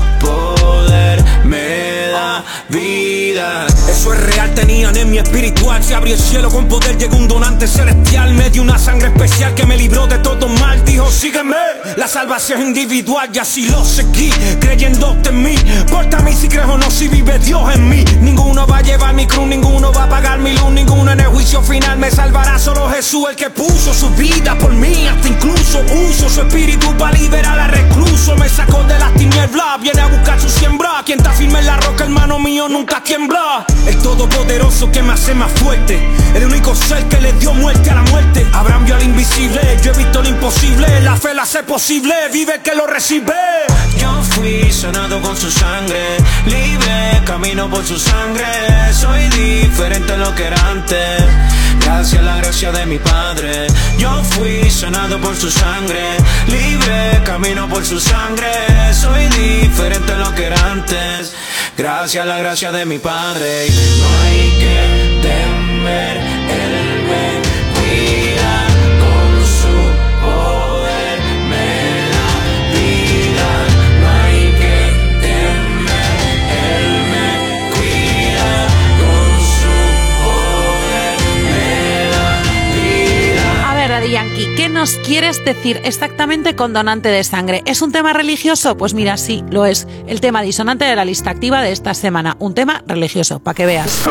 poder, me da vida. Eso es real, tenía anemia espiritual. Se abrió el cielo con poder, llegó un donante celestial. Me dio una sangre especial que me libró de todo mal. Dijo, sígueme, la salvación individual. Y así lo seguí, creyéndote en mí. Porta a mí si crees o no, si vive Dios en mí. Ninguno va a llevar mi cruz, ninguno va a pagar mi luz. Ninguno en el juicio final me salvará, solo Jesús, el que puso su vida por mí. Hasta incluso abuso. Uso su espíritu para liberar al recluso. Me sacó de las tinieblas, viene a buscar su siembra. Quien está firme en la roca, hermano mío, nunca tiembla. El todopoderoso que me hace más fuerte, el único ser que le dio muerte a la muerte. Abraham vio al invisible, yo he visto lo imposible. La fe la hace posible, vive que lo recibe. Yo fui sanado con su sangre, libre, camino por su sangre. Soy diferente a lo que era antes, gracias a la gracia de mi Padre. Yo fui sanado por su sangre, libre, camino por su sangre. Soy diferente a lo que era antes, gracias a la gracia de mi Padre. No hay que temer, Él me cuida con su poder, me da vida. No hay que temer, Él me cuida con su poder, me da vida. A ver, Daddy Yankee, ¿qué nos quieres decir exactamente con Donante de Sangre? ¿Es un tema religioso? Pues mira, sí, lo es. El tema disonante de la lista activa de esta semana. Un tema religioso, para que veas.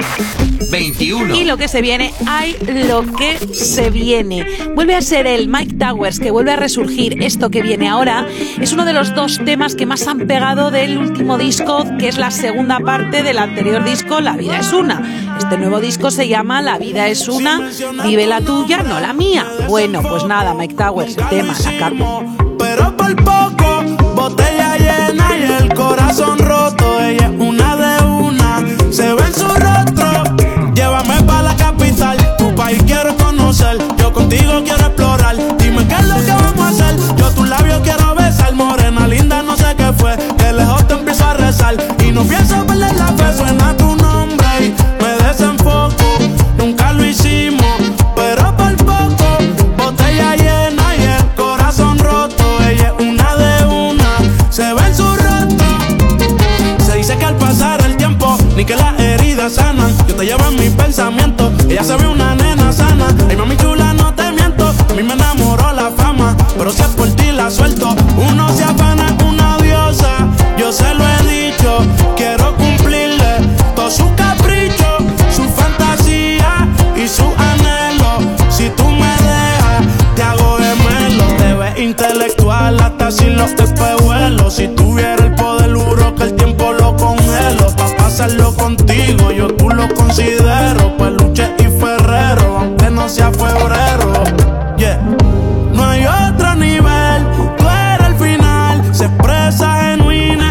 21. Y lo que se viene, hay lo que se viene. Vuelve a ser el Mike Towers, que vuelve a resurgir. Esto que viene ahora es uno de los dos temas que más han pegado del último disco, que es la segunda parte del anterior disco, La vida es una. Este nuevo disco se llama La vida es una, vive la tuya, no la mía. Bueno, pues nada, Mike Towers, el tema, la capa. Pero por poco, botella llena y el corazón roto. Ella es una de una, se ve en su rostro. Llévame pa' la capital, tu país quiero conocer. Yo contigo quiero explorar, dime qué es lo que vamos a hacer. Yo tus labios quiero besar, morena linda, no sé qué fue. De lejos te empiezo a rezar y no pienso perder la fe. Suena tu nombre y me desenfoco, nunca lo hicimos, pero por poco. Botella llena y el corazón roto. Ella es una de una, se ve en su rostro. Se dice que al pasar el tiempo ni que las heridas sanan. Yo te llevo en mis pensamientos, ella se ve una nena sana. Ay mami chula, no te miento, a mí me enamoró la fama, pero si es por ti la suelto. Uno se afana, una diosa, yo se lo he dicho. Quiero cumplirle todos sus caprichos, su fantasía y su anhelo. Si tú me dejas, te hago gemelo. Te ves intelectual hasta sin los espejuelos. Si tuviera el poder, juro que el tiempo lo congelo. Pa' pasarlo contigo, yo tú lo considero peluche y ferrero, aunque no sea febrero. Yeah. No hay otro nivel, tú eres el final. Se expresa genuina,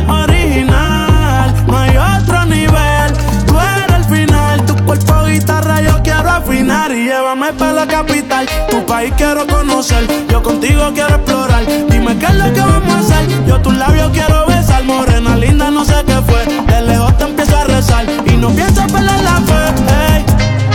original. No hay otro nivel, tú eres el final. Tu cuerpo guitarra yo quiero afinar y llévame pa' la capital. Tu país quiero conocer, yo contigo quiero explorar. Dime qué es lo que vamos a hacer. Yo tus labios quiero besar, morena linda, no sé qué fue. De lejos te empiezo a rezar y no pienso perder la fe. Hey.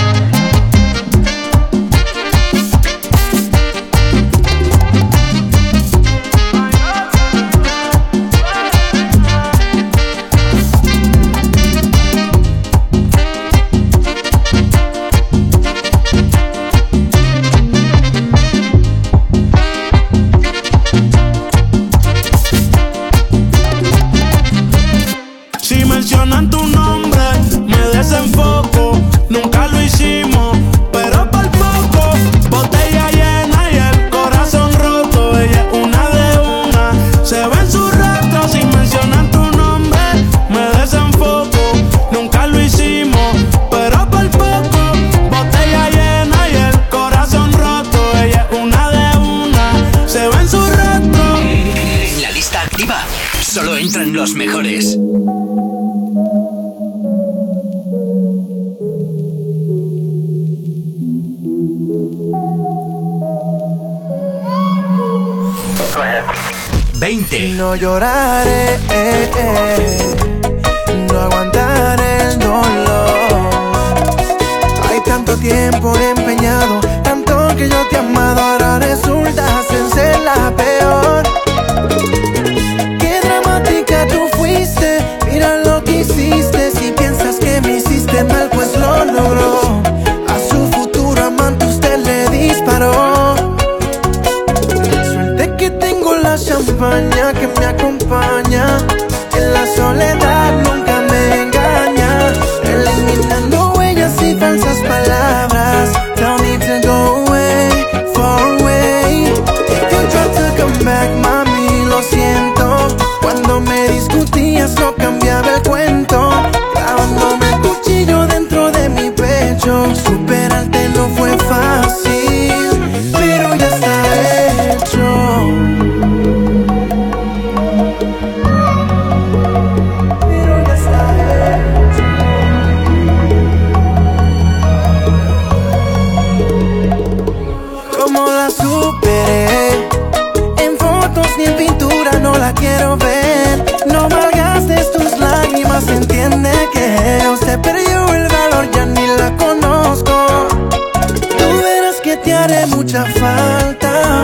Si mencionan tu nombre, me desenfoco. Nunca lo hicimos, pero por poco. Botella llena y el corazón roto. Ella es una de una, se ve en su rostro. Si mencionan tu nombre, me desenfoco. Nunca lo hicimos, pero por poco. Botella llena y el corazón roto. Ella es una de una, se ve en su rostro. En la lista activa solo entran los mejores. No lloraré, no aguantaré el dolor. Hay tanto tiempo empeñado, tanto que yo te he amado, ahora resultas en ser la peor. Qué dramática tú fuiste, mira lo que hiciste. Si piensas que me hiciste mal, pues lo logró. A su futuro amante usted le disparó. Suerte que tengo la champaña que me acompaña, en la soledad nunca me engaña, eliminando huellas y falsas palabras. Don't need to go away, far away. superé. En fotos ni en pintura no la quiero ver. No malgastes tus lágrimas, entiende que se perdió el valor, ya ni la conozco. Tú verás que te haré mucha falta.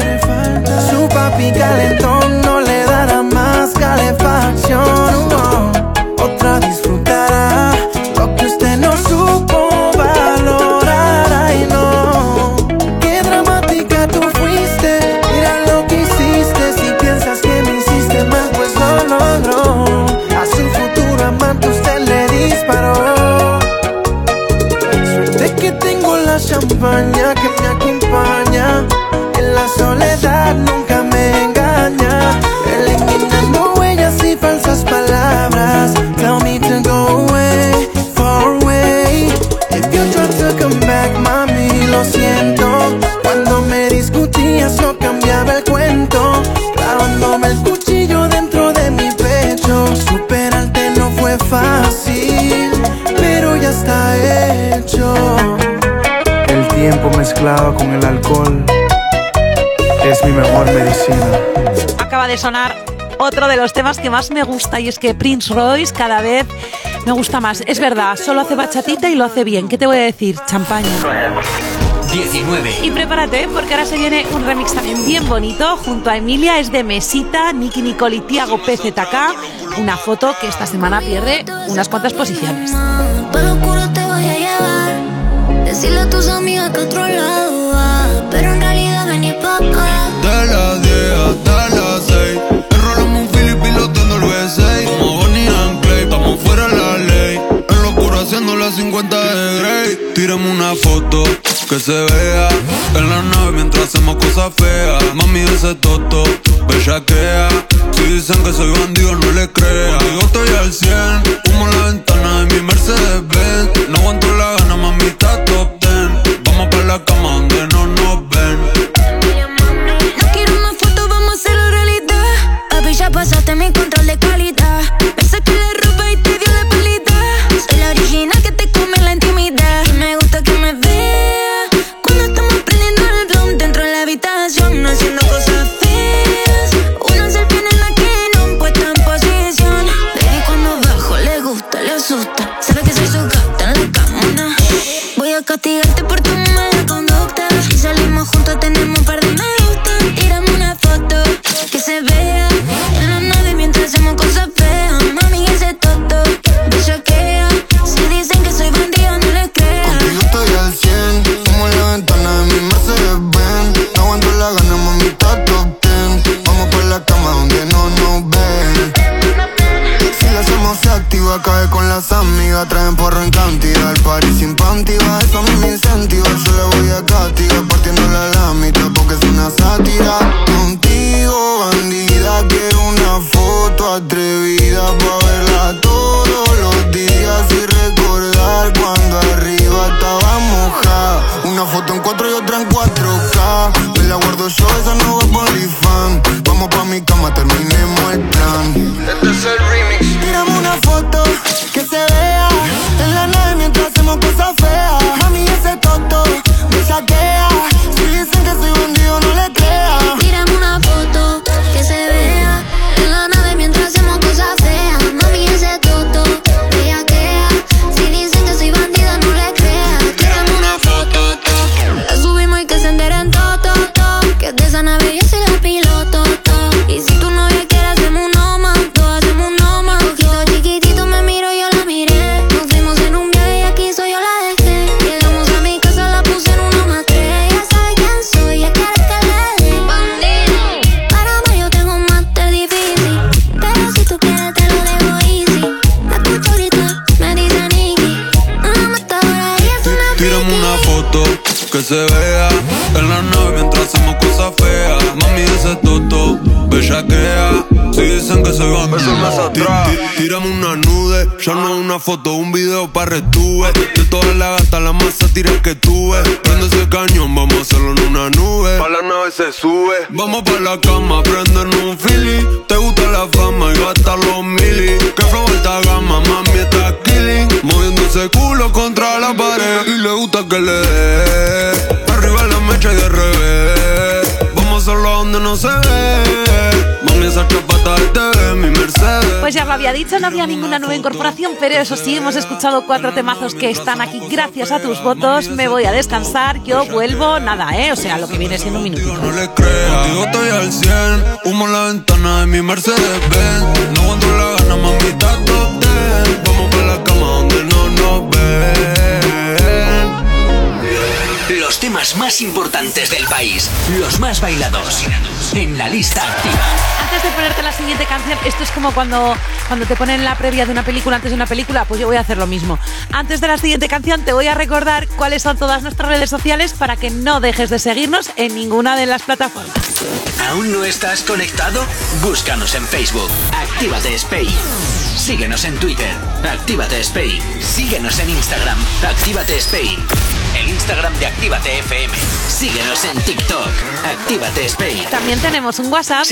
Su papi calentón no le dará más calefacción. Otra disfrutará lo que usted no supo valorar. Ay no, qué dramática tú fuiste. Mira lo que hiciste. Si piensas que me hiciste mal, pues lo logró. A su futuro amante usted le disparó. Suerte que tengo la champaña que me acompaña. En la soledad nunca me engaña. Eliminando huellas y falsas palabras. Tell me to go away, far away. If you try to come back, mami, lo siento. Cuando me discutías no cambiaba el cuento. Clavándome el cuchillo dentro de mi pecho. Superarte no fue fácil, pero ya está hecho. El tiempo mezclado con el alcohol es mi mejor medicina. Acaba de sonar otro de los temas que más me gusta, y es que Prince Royce cada vez me gusta más. Es verdad, solo hace bachatita y lo hace bien. ¿Qué te voy a decir? Champaña. 19. Y prepárate, porque ahora se viene un remix también bien bonito junto a Emilia. Es de Mesita, Nicki Nicole y Tiago PZK. Una foto que esta semana pierde unas cuantas posiciones. Por oscuro te voy a llevar. Decirle a tus amigas que otro lado va, pero en realidad vení pa' acá. De las 10 hasta las 6 enrolamos un Philip pilotando el V6. Como Bonnie and Clyde, estamos fuera de la ley. En lo oscuro haciendo las 50 de Grey. Tírame una foto que se vea en la nave mientras hacemos cosas feas. Mami, ese toto, bellaquea. Si dicen que soy bandido, no le crea. Contigo estoy al 100, humo en la ventana de mi Mercedes-Benz. No aguanto la gana, mami, está top 10. Vamos pa' la cama donde no nos ven. No quiero más fotos, vamos a hacerlo realidad. Papi, ya pasaste mi control de calidad. Me saqué la ropa y te dio la palita. Soy la original que te come la intimidad. Y me gusta que me vea cuando estamos prendiendo el blunt dentro de la habitación, haciendo cosas feas. Una selfie en la que no puesta en posición. Baby, cuando bajo le gusta, le asusta. Sabe que soy su gata en la cama. Voy a castigarte por tu mala conducta. Si salimos juntos tenemos un par de me gusta. Tírame una foto que se vea en la nave mientras hacemos cosas feas. Mami, ese toto bellaquea. Si dicen que soy bandido, no les creas. Contigo estoy al 100, como en la ventana de mi Mercedes-Benz. No aguanto la gana, mami, está top 10. Vamos por la cama donde no nos ven. Si la hacemos se activa, cae con las amigas. Traen porro en cantidad, el party sin panty va. Eso a mí me incentiva, yo le voy a castigar. Partiéndola a la mitad porque es una sátira. Contigo, bandida, quiero una foto atrevida pa' verla todos los días y recordar cuando arriba estaba mojada. Una foto en 4 y otra en 4K. Me la guardo yo, esa no va por OnlyFans. Vamos pa' mi cama, terminemos el plan. Este es el remix. Tírame una foto que se vea en la nave mientras hacemos cosas feas. Mami, ese toto me saquea. Si dicen que soy bandido, no le crea. Tírame una foto que se vea en la nave mientras hacemos cosas feas. Mami, ese toto bellaquea. Si dicen que soy bandida, no le creas. Tírame una foto, la subimos y que se enteren todo. Que de esa nave yo soy la piloto. Y si tu novia quiere hacemos uno más, hacemos uno más. Ojito chiquitito me miro, yo la miré. Nos fuimos en un viaje y aquí soy yo la dejé. Llegamos a mi casa, la puse en 1+3. Ya sabe quién soy, ya quiere que le dé. Bandido, para mí yo tengo un máster difícil. Pero si tú quieres te lo dejo easy. La escucho ahorita, me dice Nicki. Una matadora y es una Tírame una foto que se vea en la nave mientras hacemos cosas feas. Mami, ese toto bellaquea. Si dicen que soy bandido, tírame una nude. Ya no una foto, un video pa' retuve. De todas las gatas la más sátira que tuve. Prende ese cañón, vamos a hacerlo en una nube. Pa' la nave se sube. Vamos pa' la cama, prendernos un Philly. Te gusta la fama y gastar los mili. Que flow alta gama, mami está killing. Moviendo ese culo contra la pared. Y le gusta que le dé arriba la mecha y de revés. no se ve. Mami, esa chapata te ve mi Mercedes. Pues ya lo había dicho, no había ninguna nueva incorporación, pero eso sí, hemos escuchado 4 temazos que están aquí gracias a tus votos. Me voy a descansar, yo vuelvo, nada, o sea, lo que viene siendo un minutito. No le creas, contigo estoy al 100. Humo en la ventana de mi Mercedes Benz. No aguanto la gana, mamita, top 10. Vamos pa' la cama donde no nos ven. Los temas más importantes del país, los más bailados, en la lista activa. Antes de ponerte la siguiente canción, esto es como cuando te ponen la previa de una película antes de una película, pues yo voy a hacer lo mismo. Antes de la siguiente canción te voy a recordar cuáles son todas nuestras redes sociales para que no dejes de seguirnos en ninguna de las plataformas. ¿Aún no estás conectado? Búscanos en Facebook, Actívate Spain. Síguenos en Twitter, Actívate Spain. Síguenos en Instagram, Actívate Spain. El Instagram de Actívate FM. Síguenos en TikTok, Actívate Spain. También tenemos un WhatsApp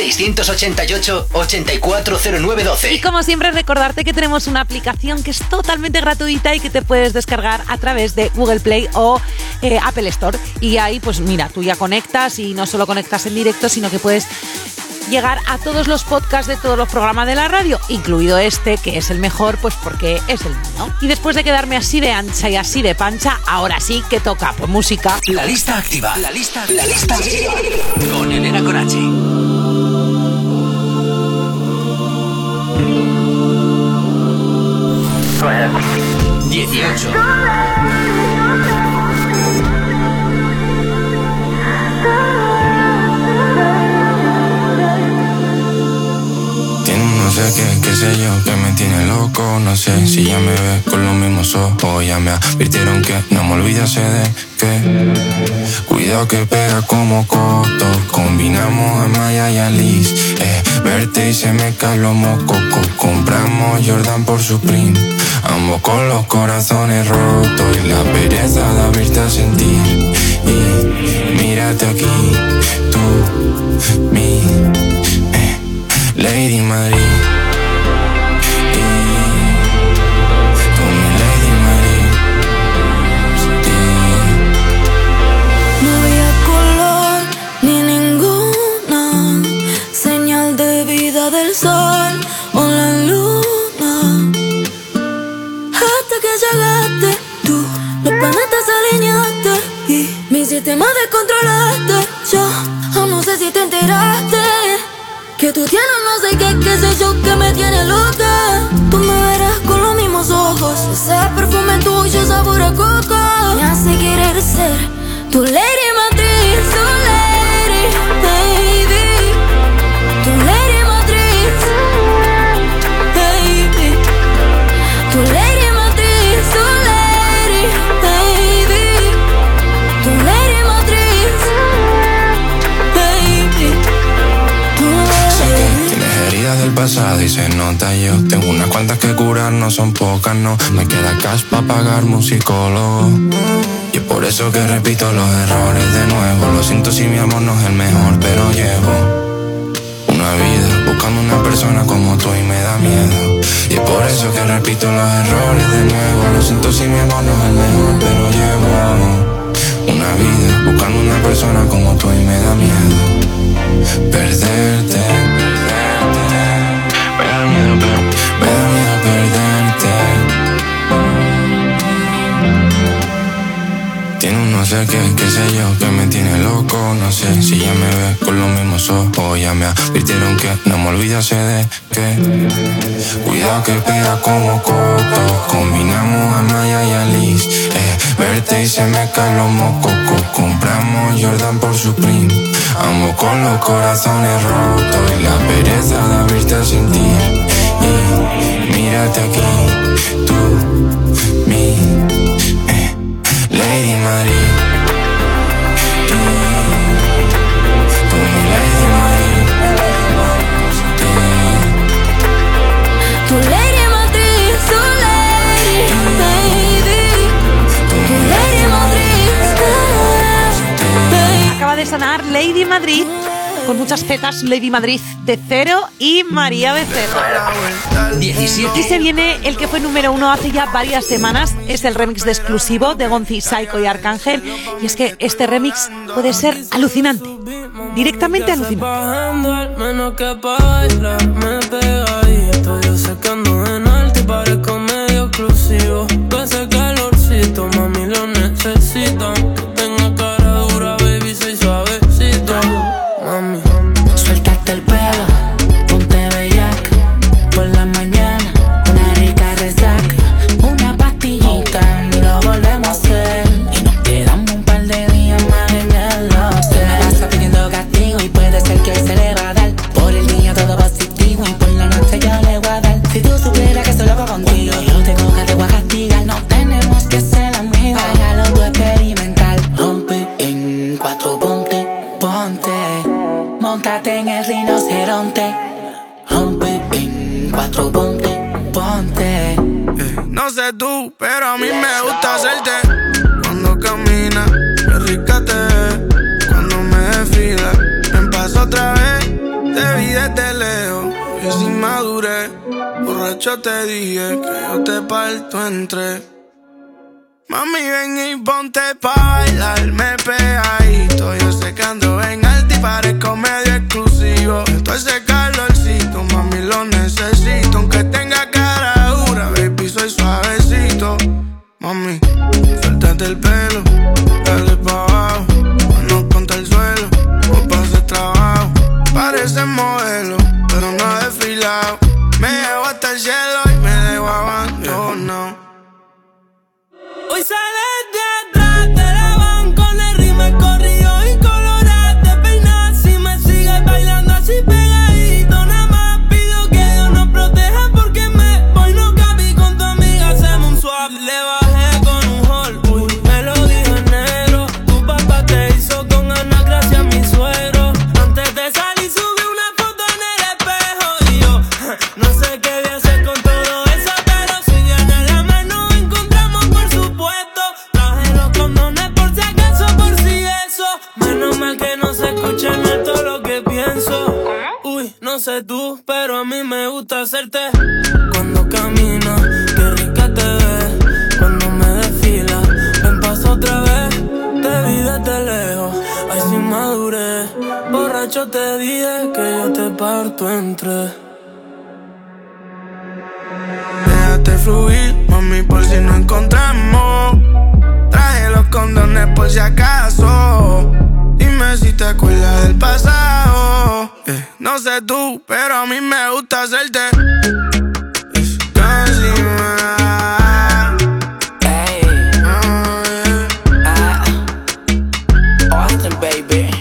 688-840912. Y como siempre recordarte que tenemos una aplicación que es totalmente gratuita y que te puedes descargar a través de Google Play o Apple Store. Y ahí pues mira, tú ya conectas y no solo conectas en directo, sino que puedes llegar a todos los podcasts de todos los programas de la radio, incluido este, que es el mejor, pues porque es el mío. Y después de quedarme así de ancha y así de pancha, ahora sí que toca, pues música. La lista activa. La lista activa. Con Elena Conache. 18. No sé qué sé yo, que me tiene loco. No sé si ya me ve con los mismos ojos. Ya me advirtieron que no me olvidase de que cuidado que pega como coto. Combinamos a Maya y Alice, verte y se me caen los mocos. Compramos Jordan por Supreme, ambos con los corazones rotos. Y la pereza de abrirte a sentir. Y mírate aquí, tú, mi Lady Madrid. No había color ni ninguna señal de vida del sol o la luna. Hasta que llegaste tú, los planetas se alineaste y mi sistema descontrolaste. Yo aún no sé si te enteraste que tú tienes no sé qué sé yo, que me tiene loca. Tú me verás con los mismos ojos, ese perfume tuyo sabor a coco me hace querer ser tu Lady Madrid, tu Lady, baby. Tu Lady Madrid, baby. Tu Lady Madrid, tu Lady, baby. Tu Lady Madrid, baby. Tienes heridas del pasado y se nota yo. Tengo unas cuantas que curar, no son pocas, no. Me queda cash pa' pagarme un psicólogo. Y es por eso que repito los errores de nuevo. Lo siento si mi amor no es el mejor, pero llevo una vida buscando una persona como tú y me da miedo. Y es por eso que repito los errores de nuevo. Lo siento si mi amor no es el mejor, pero llevo una vida buscando una persona como tú y me da miedo perderte. Me da miedo perderte. Tiene un no sé qué sé yo, que me tiene loco. No sé si ya me ve con los mismos ojos. Ya me advirtieron que no me olvidase de que cuidado que pega como coto. Combinamos a Maya y Alice, verte y se me caen los mocos. Compramos Jordan por Supreme, ambos con los corazones rotos. Y la pereza de abrirte a sentir. Y mírate aquí, tú, mi Lady Madrid. Tú, mi Lady Madrid. Tu Lady Madrid, tu Lady, baby. Tu Lady Madrid, baby. Acaba de sonar Lady Madrid con muchas zetas, Lady Madrid de Cero y María Becerra. 17. Aquí se viene el que fue número 1 hace ya varias semanas. Es el remix de Exclusivo de Gonzi, Psycho y Arcángel. Y es que este remix puede ser alucinante. Directamente alucinante. Bajando al menos que pa' bailar me pegadito. Yo sé que ando en alto y parezco medio exclusivo. Que ese calorcito, mami, lo necesito. Que tenga cara dura, baby, soy suavecito. Mami, Suéltate el pelo, ponte bellaca. Por la mañana, una rica resaca. Una pastillita y lo volvemos a hacer. Y nos quedamos un par de días más en el hotel. Me vas pidiendo castigo y puede ser que se le va a dar. Por el día todo positivo y por la noche yo le voy a dar. Si tú supieras que estoy loco contigo, yo te coja, te voy a castigar. No tenemos que ser amigos, hágalo tú experimental. Rompe en cuatro, ponte, ponte. Móntate en el rinoceronte. Rompe en cuatro, ponte, ponte. No sé tú, pero a mí me gusta hacerte. Cuando caminas, qué rica te ves. Cuando me desfilas, me paso otra vez. Te vi desde lejos, y sin madurez. Borracho te dije que yo te parto en tres. Mami, ven y ponte pa' bailarme pegadito. Yo sé que ando en alto y parezco medio exclusivo. Esto ese calorcito, mami, lo necesito. Aunque tenga cara dura, baby, soy suavecito. Mami, suéltate el pelo, dale pa' abajo. No contra el suelo, no pases trabajo. Parece modelo, pero no ha desfilado. Me llevo hasta el cielo y me dejo abandonado. hoy sales de atrás, te la van con el ritmo corrido y colorado. Te peinas si me sigues bailando así pegadito. Nada más pido que Dios nos proteja porque me voy no capi con tu amiga. Hacemos un swap, le bajé con un hall. Uy, me lo dijo en negro. Tu papá te hizo con Ana, gracias a mi suegro. Antes de salir subí una foto en el espejo y yo no sé qué voy a hacer con todo eso, pero si viene la mano encontramos por supuesto. Traje los condones por si acaso, por si eso. Menos mal que no se escucha en alto lo que pienso. Uy, no sé tú, pero a mí me gusta hacerte. Cuando camino, qué rica te ves. Cuando me desfilas, ven paso otra vez. Te vi desde lejos, ay sin madurez. Borracho te dije que yo te parto en tres. Déjate fluir, mami, por si no encontramos. Traje los condones por si acaso. Dime si te acuerdas del pasado. No sé tú, pero a mí me gusta hacerte. Es casi más. Austin, baby.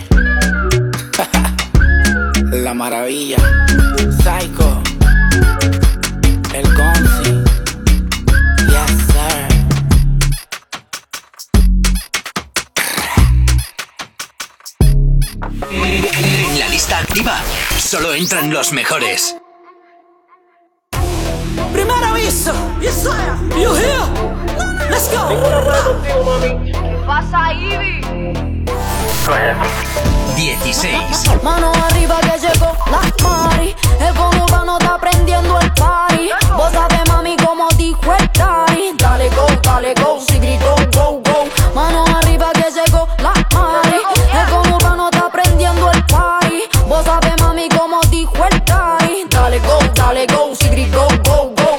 La maravilla. Psycho. El Gonzi. Yes, sir. En la lista activa solo entran los mejores. Primer aviso. Yes, sir. You here? Let's go. ¿Qué pasa, Ivy? 16. Mano arriba que llegó la mari. El conurbano está prendiendo el party. Vos sabés, mami, como dijo el daddy. Dale go, si grito, go, go. Mano arriba que llegó la mari. El conurbano está prendiendo el party. Vos sabés, mami, como dijo el daddy. Dale go, si grito, go, go.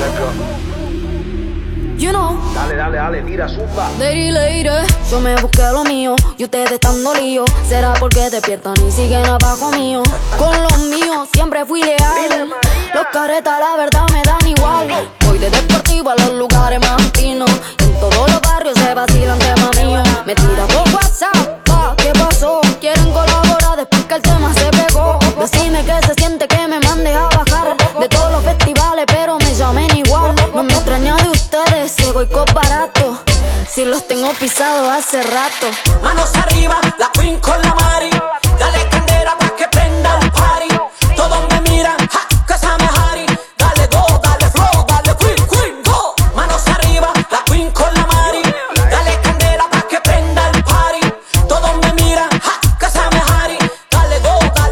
You know. Dale, tira, zumba. Lady, yo me busqué lo mío y ustedes están dolidos. ¿Será porque despiertan y siguen abajo mío? Con los míos siempre fui leal. Los caretas la verdad me dan igual. Voy de deportivo a los lugares más finos. En todos los barrios se vacilan temas míos. Me tiran por WhatsApp, ¿qué pasó? Quieren colaborar después que el tema se pegó. Decime que se siente que me mande a bajar de todos los festivales, pero me llamen igual. No me extraña de ustedes, ese boicot barato. Si los tengo pisados hace rato. Manos arriba, la queen con la mari. Dale candela pa' que prenda el party. Todos me miran, ja, que se me hari. Dale go, dale flow, dale queen, go. Manos arriba, la queen con la mari. Dale candela pa' que prenda el party. Todos me miran, ja, que se me hari. Dale go, dale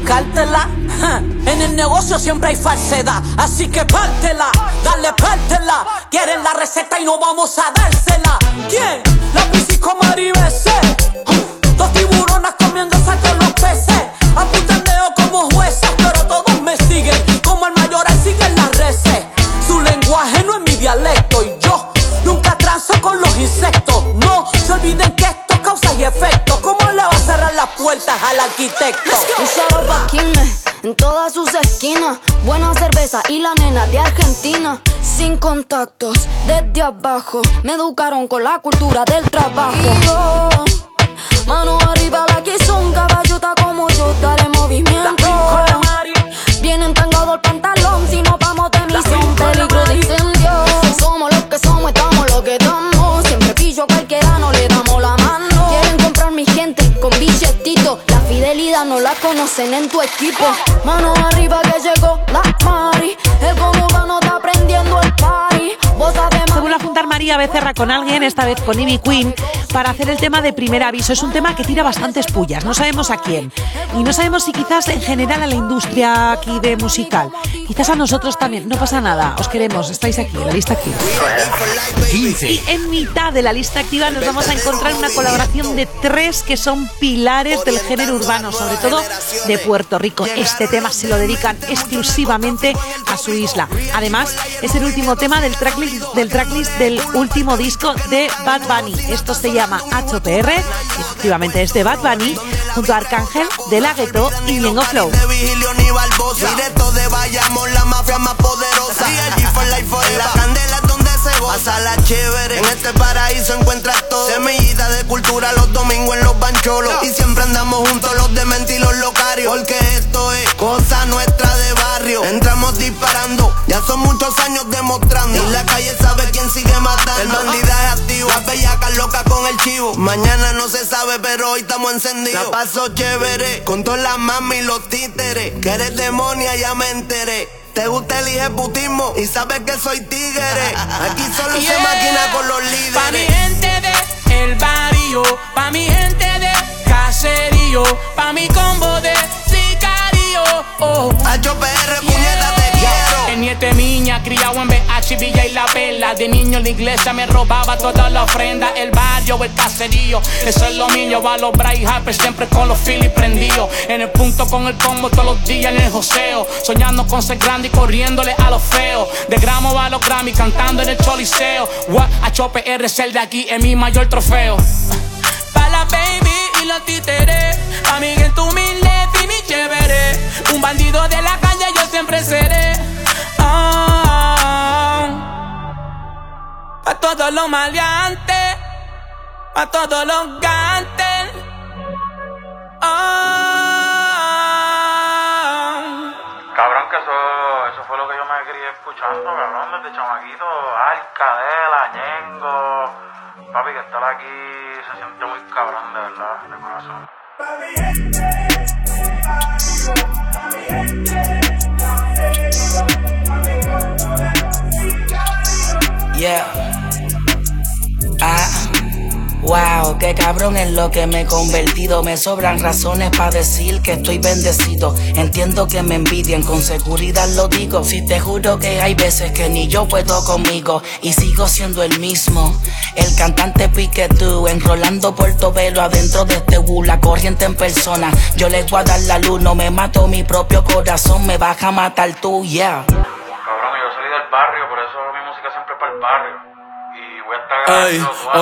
buscártela. En el negocio siempre hay falsedad, así que pártela, dale pártela. Quieren la receta y no vamos a dársela. ¿Quién? La Piscis Maribese. Dos tiburonas comiéndose a todos los peces. Aputandeo como jueces, pero todos me siguen. Como el mayoral siguen las reces. Su lenguaje no es mi dialecto y yo nunca transo con los insectos. No se olviden que esto causa y efecto. ¿Cómo le va a cerrar las puertas al arquitecto? Un saludo pa' Quilmes, en todas sus esquinas. Buena cerveza y la nena de Argentina. Sin contactos, desde abajo. Me educaron con la cultura del trabajo. Y yo, mano arriba, la que son caballota como yo, daré movimiento. Vienen tangado el pantalón, si nos vamos de misión, peligro de incendio. Somos lo que somos, estamos lo que estamos. Siempre pillo cualquiera, no le damos la mano. Quieren comprar mi gente con billetito. La fidelidad no la conocen en tu equipo. Mano arriba que llegó la Mari. El conurbano está prendiendo el party. Se vuelve a juntar María Becerra con alguien, esta vez con Ivy Queen, para hacer el tema de Primer Aviso. Es un tema que tira bastantes pullas, no sabemos a quién. Y no sabemos si quizás en general a la industria aquí de musical. Quizás a nosotros también, no pasa nada. Os queremos, estáis aquí, en la lista activa. 15. Y en mitad de la lista activa nos vamos a encontrar una colaboración de 3 que son pilares del género urbano, sobre todo de Puerto Rico. Este tema se lo dedican exclusivamente a su isla. Además, es el último tema del tracklist del último disco de Bad Bunny. Esto se llama HPR y efectivamente es de Bad Bunny junto a Arcángel, De La Ghetto y Ñengo Flow. De Vigilio ni Barbosa, directo de Bayamón, la mafia más poderosa. DRG for life forever. La candela es donde se goza. Pásala chévere, en este paraíso encuentras todo. Semillita de cultura los domingos en los bancholos. Y siempre andamos juntos los dementes y los locarios. Porque esto es cosa nuestra de barrio. Entramos disparando, ya son muchos años demostrando. Y la calle sabe quién sigue matando. El bandidaje activo, las bellacas locas con el chivo. Mañana no se sabe, pero hoy estamos encendidos. La paso chévere, con todas las mami y los títeres. Que eres demonia, ya me enteré. Te gusta el ejecutismo y sabes que soy tigre. Aquí solo se maquina con los líderes. Pa' mi gente de el barrio, pa' mi gente de caserío, pa' mi combo de sicario. HPR, puñeta, te quiero. En niete miña, criado en BH, Villa y La Vela. De niño en la iglesia me robaba toda la ofrenda. El barrio, el caserío, eso es lo mío. Va a los Bryce Harper siempre con los Phillies prendidos. En el punto con el combo todos los días en el joseo. Soñando con ser grande y corriéndole a los feos. De gramo va a los Grammy cantando en el choliseo. HPR es el de aquí, es mi mayor trofeo. Pa' la baby y los títeres, pa' mi gente humilde, fin y chévere. Un bandido de la calle yo siempre seré. Pa' todos los maleantes, pa' todos los gantes. Cabrón, que eso fue lo que yo me crié escuchando, cabrón, desde chamaquito. Alcadela, Ñengo. Papi, que estar aquí se siente muy cabrón, de verdad, de corazón. Yeah. Wow, qué cabrón en lo que me he convertido. Me sobran razones para decir que estoy bendecido. Entiendo que me envidian, con seguridad lo digo. Si te juro que hay veces que ni yo puedo conmigo. Y sigo siendo el mismo, el cantante Piquetú, enrolando Portobelo adentro de este la corriente en persona. Yo les voy a dar la luz, no me mato mi propio corazón, me vas a matar tú, yeah. Cabrón, yo salí del barrio, por eso mi música siempre es para el barrio. Ey,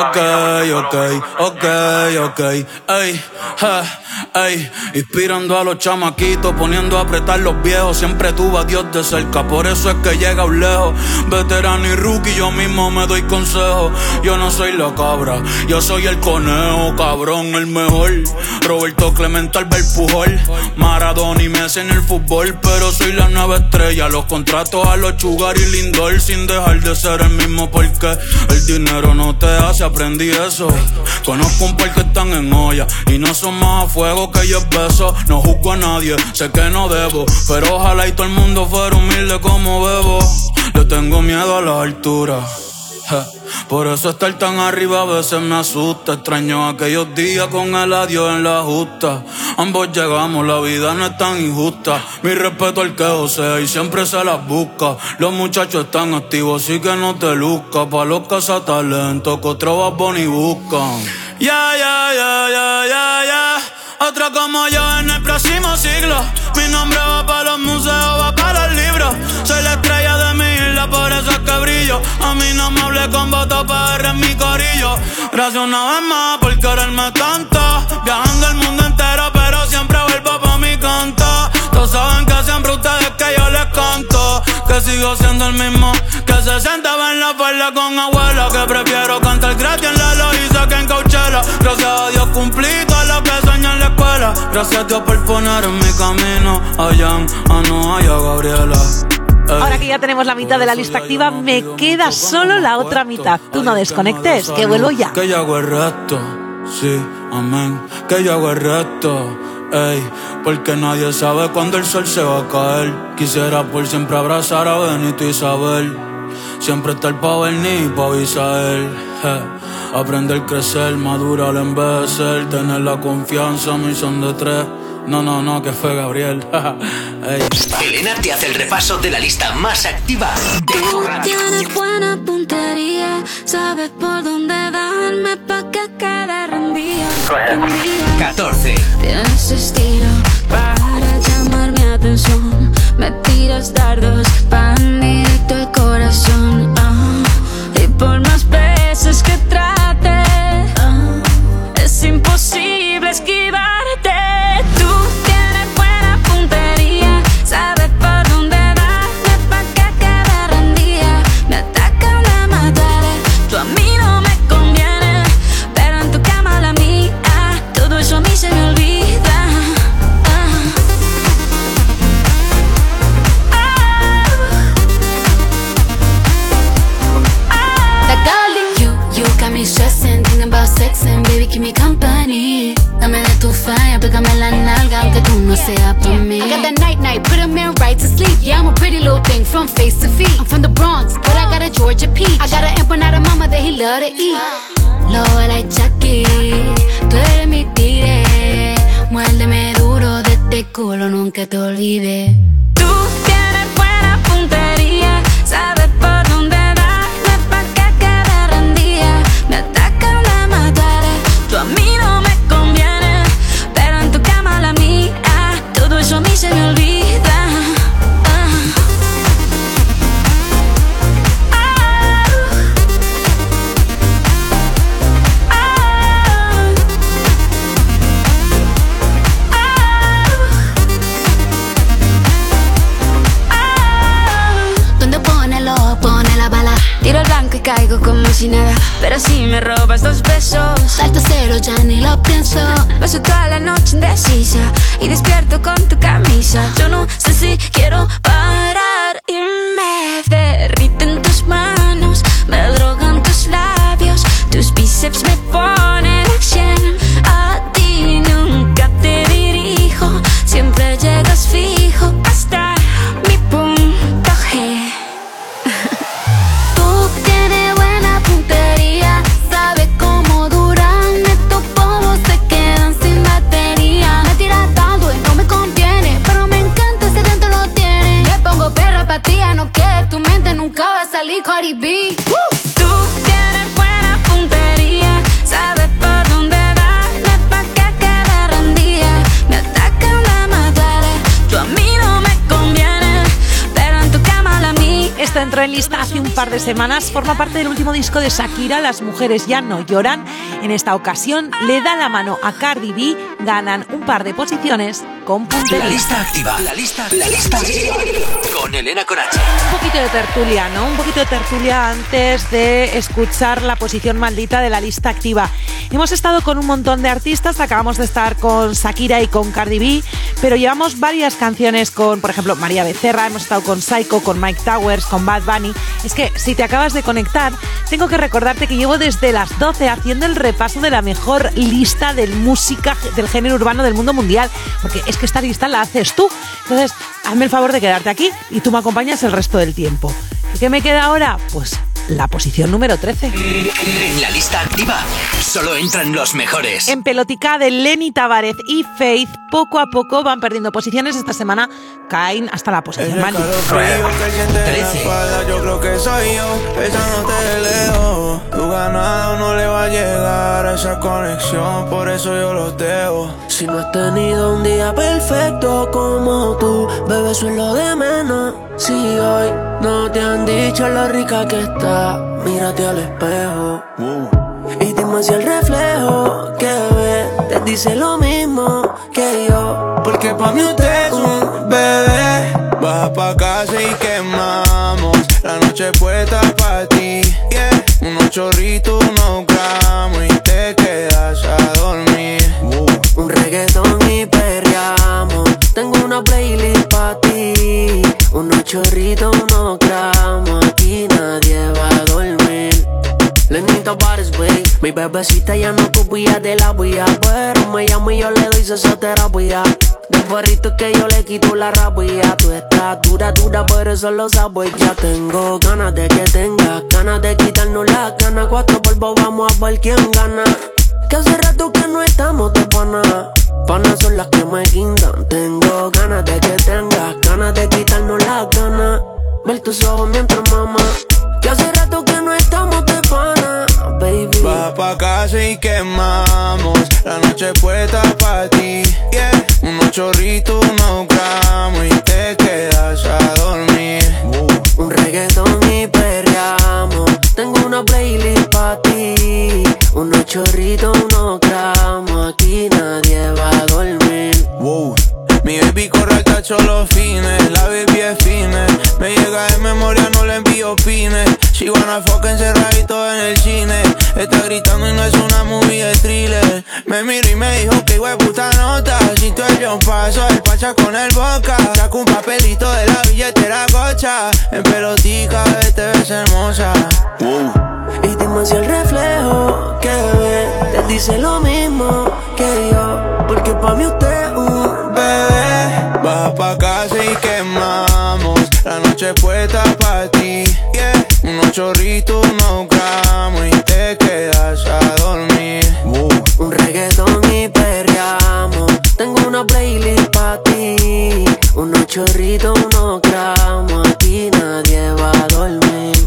ok, ey, inspirando a los chamaquitos, poniendo a apretar los viejos. Siempre tuve a Dios de cerca, por eso es que llega un lejos. Veterano y rookie, yo mismo me doy consejos. Yo no soy la cabra, yo soy el conejo, cabrón, el mejor. Roberto Clemente, Albert Pujol, Maradona y Messi en el fútbol, pero soy la nueva estrella. Los contratos a los Sugar y Lindor, sin dejar de ser el mismo, porque el dinero no te hace, aprendí eso. Conozco un par que están en olla y no son más a fuego que yo beso. No juzgo a nadie, sé que no debo, pero ojalá y todo el mundo fuera humilde como Bebo. Le tengo miedo a las alturas, Por eso estar tan arriba a veces me asusta. Extraño aquellos días con el adiós en la justa. Ambos llegamos, la vida no es tan injusta. Mi respeto al que josea y siempre se las busca. Los muchachos están activos, así que no te luzca. Pa' los cazatalentos que otros Bad Bunny buscan. Ya. Otra como yo en el próximo siglo. Mi nombre va para los museos, va para los libros. Soy la estrella de mi isla, por eso es que brillo. A mí no me hable con voto PR en mi corillo. Gracias una vez más por quererme tanto. Viajando el mundo entero, pero siempre vuelvo pa' mi canto. Todos saben que siempre ustedes que yo les canto. Que sigo siendo el mismo que se sentaba en la falda con abuela. Que prefiero cantar gratis en la Loíza que en Coachella. Gracias a Dios cumplí todo lo que soñé en la escuela. Gracias a Dios por poner en mi camino a Jan, a Noah y a Gabriela. Ahora que ya tenemos la mitad de la lista activa, me queda solo la otra mitad. Tú no desconectes, que vuelvo ya. Que yo hago el resto, sí, amén. Que yo hago el resto, ey. Porque nadie sabe cuándo el sol se va a caer. Quisiera por siempre abrazar a Benito y Isabel. Siempre estar pa' Berni y pa' Abisael. Aprender, crecer, madurar, envejecer. Tener la confianza, mi son de tres. No, que fue Gabriel. Elena te hace el repaso de la lista más activa de tu radio. Tienes buena puntería, sabes por dónde darme pa' que quede rendido. 14. Tienes estilo para llamar mi atención. Me tiras dardos pan directo al corazón. Y por más veces que trate, es imposible esquivarte. Tú tienes buena puntería, sabes por dónde darme pa' que quede rendida. Me atacan de matar, tú a mí no me conviene, pero en tu cama la mía, todo eso a mí se me olvida. Stressing, thinking about sex and baby, keep me company. Dame de tu falla, pégame la nalga, aunque tú no seas pa' mí. I got that night, put a man right to sleep. Yeah, I'm a pretty little thing from face to feet. I'm from the Bronx, but I got a Georgia peach. I got an empanada mama that he love to eat. Low like Chucky, tú eres mi tigre. Muérdeme duro de este culo, nunca te olvides. Tú tienes buena puntería, sabes por dónde darme pa' que quede rendida. Me atacan de matar, tú a mí no me conviene, pero en tu cama la mía, todo eso a mí se me olvida. Tiro el blanco y caigo como si nada, pero si me robas 2 besos, salto cero, ya ni lo pienso. Paso toda la noche indecisa y despierto con tu camisa. Yo no sé si quiero parar y me derriten tus manos, me drogan tus labios, tus bíceps me ponen a 100. A ti nunca te dirijo, siempre llegas fijo hasta mi punto G. Sabe cómo duran estos bobos, se quedan sin batería. Me tiras dando y no me conviene, pero me encanta ese dentro lo tiene. Me pongo perra pa' ti, no quede tu mente, nunca va a salir Cardi B. Tú tienes buena puntería, sabes por dónde darme pa' que quede rendida. Me atacan de matar, tú a mí no me conviene, pero en tu cama la mía. Esto entró en lista hace un par de semanas, forma parte del último disco de Shakira, Las mujeres ya no lloran. En esta ocasión le da la mano a Cardi B, ganan un par de posiciones con puntería. La lista activa, la lista activa con Elena Conache. Un poquito de tertulia, ¿no? Un poquito de tertulia antes de escuchar la posición maldita de la lista activa. Hemos estado con un montón de artistas, acabamos de estar con Shakira y con Cardi B, pero llevamos varias canciones con, por ejemplo, María Becerra, hemos estado con Psycho, con Mike Towers, con Bad Bunny. Es que si te acabas de conectar, tengo que recordarte que llevo desde las 12 haciendo el repaso de la mejor lista de música del género urbano del mundo mundial, porque es que esta lista la haces tú. Entonces, hazme el favor de quedarte aquí y tú me acompañas el resto del tiempo. ¿Y qué me queda ahora? Pues la posición número 13. En la lista activa solo entran los mejores. En Pelotica de Lenny Tavares y Faith, poco a poco van perdiendo posiciones. Esta semana caen hasta la posición mal. 13. Yo creo que soy yo, besándote de lejos. Tu ganado no le va a llegar a esa conexión, por eso yo los dejo. Si no has tenido un día perfecto como tú, bebé, eso es lo de menos. Si hoy no te han dicho lo rica que está, mírate al espejo. Y dime si el reflejo que ves te dice lo mismo que yo. Porque pa' mí usted es un bebé. Baja pa' casa y quemamos la noche puesta pa' ti, yeah. Unos chorritos, unos gramos y te quedas a dormir. Un reggaetón y perreamos. Tengo una playlist pa' ti. Unos chorritos, unos gramos. Aquí nadie va a dormir. Lenny Tavares, babe. Mi bebecita ya no copia de la vía, pero me llamo y yo le doy sesoterapia. Del perrito que yo le quito la rabia. Tú estás dura, pero eso lo sabes. Ya tengo ganas de que tengas ganas de quitarnos las ganas. 4 polvos, vamos a ver quién gana. Que hace rato que no estamos de pana. Panas son las que me guindan. Tengo ganas de que tengas ganas de quitarnos las ganas. Ver tus ojos mientras mama. Que hace rato que no estamos de pana, baby. Baja pa' casa y quemamos la noche puesta pa' ti, yeah. Unos chorritos, unos gramos y te quedas a dormir. Un reggaetón y perreamos. Tengo una playlist pa' ti. Unos chorritos, unos gramos. Aquí nadie va a dormir. Mi baby corre al tacho los fines. La baby es fine. Me llega de memoria, no le envío pines. She wanna fuck encerradito en el cine. Está gritando y no es una movie de thriller. Me miró y me dijo que güey puta nota. Si tú el paso, el pacha con el boca. Saco un papelito de la billetera gocha. En pelotica, bebé, te ves hermosa. Y dime si el reflejo que ves te dice lo mismo que yo. Porque pa' mí usted es un bebé. Baja pa' casa y quemamos la noche puesta pa' ti, yeah. Unos chorritos, unos gramos y te quedas a dormir. Un reggaetón y perreamos. Tengo una playlist pa' ti. Unos chorritos, unos gramos. Aquí nadie va a dormir.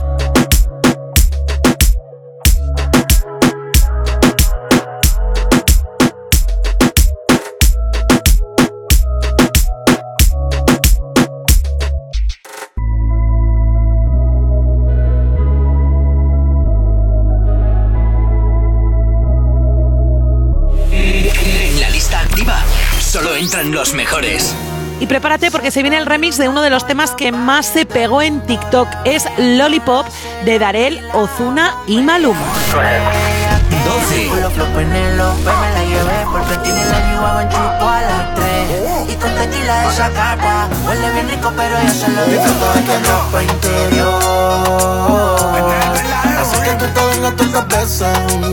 Solo entran los mejores. Y prepárate porque se viene el remix de uno de los temas que más se pegó en TikTok. Es Lollipop de Darel, Ozuna y Maluma. 12. Con los flow Penélope me la llevé porque tiene la yuba en chupo a las 3. Y con tequila esa cata huele bien rico, pero yo se lo disfruto de que ropa interior. Así que tú te vengas tu cabeza.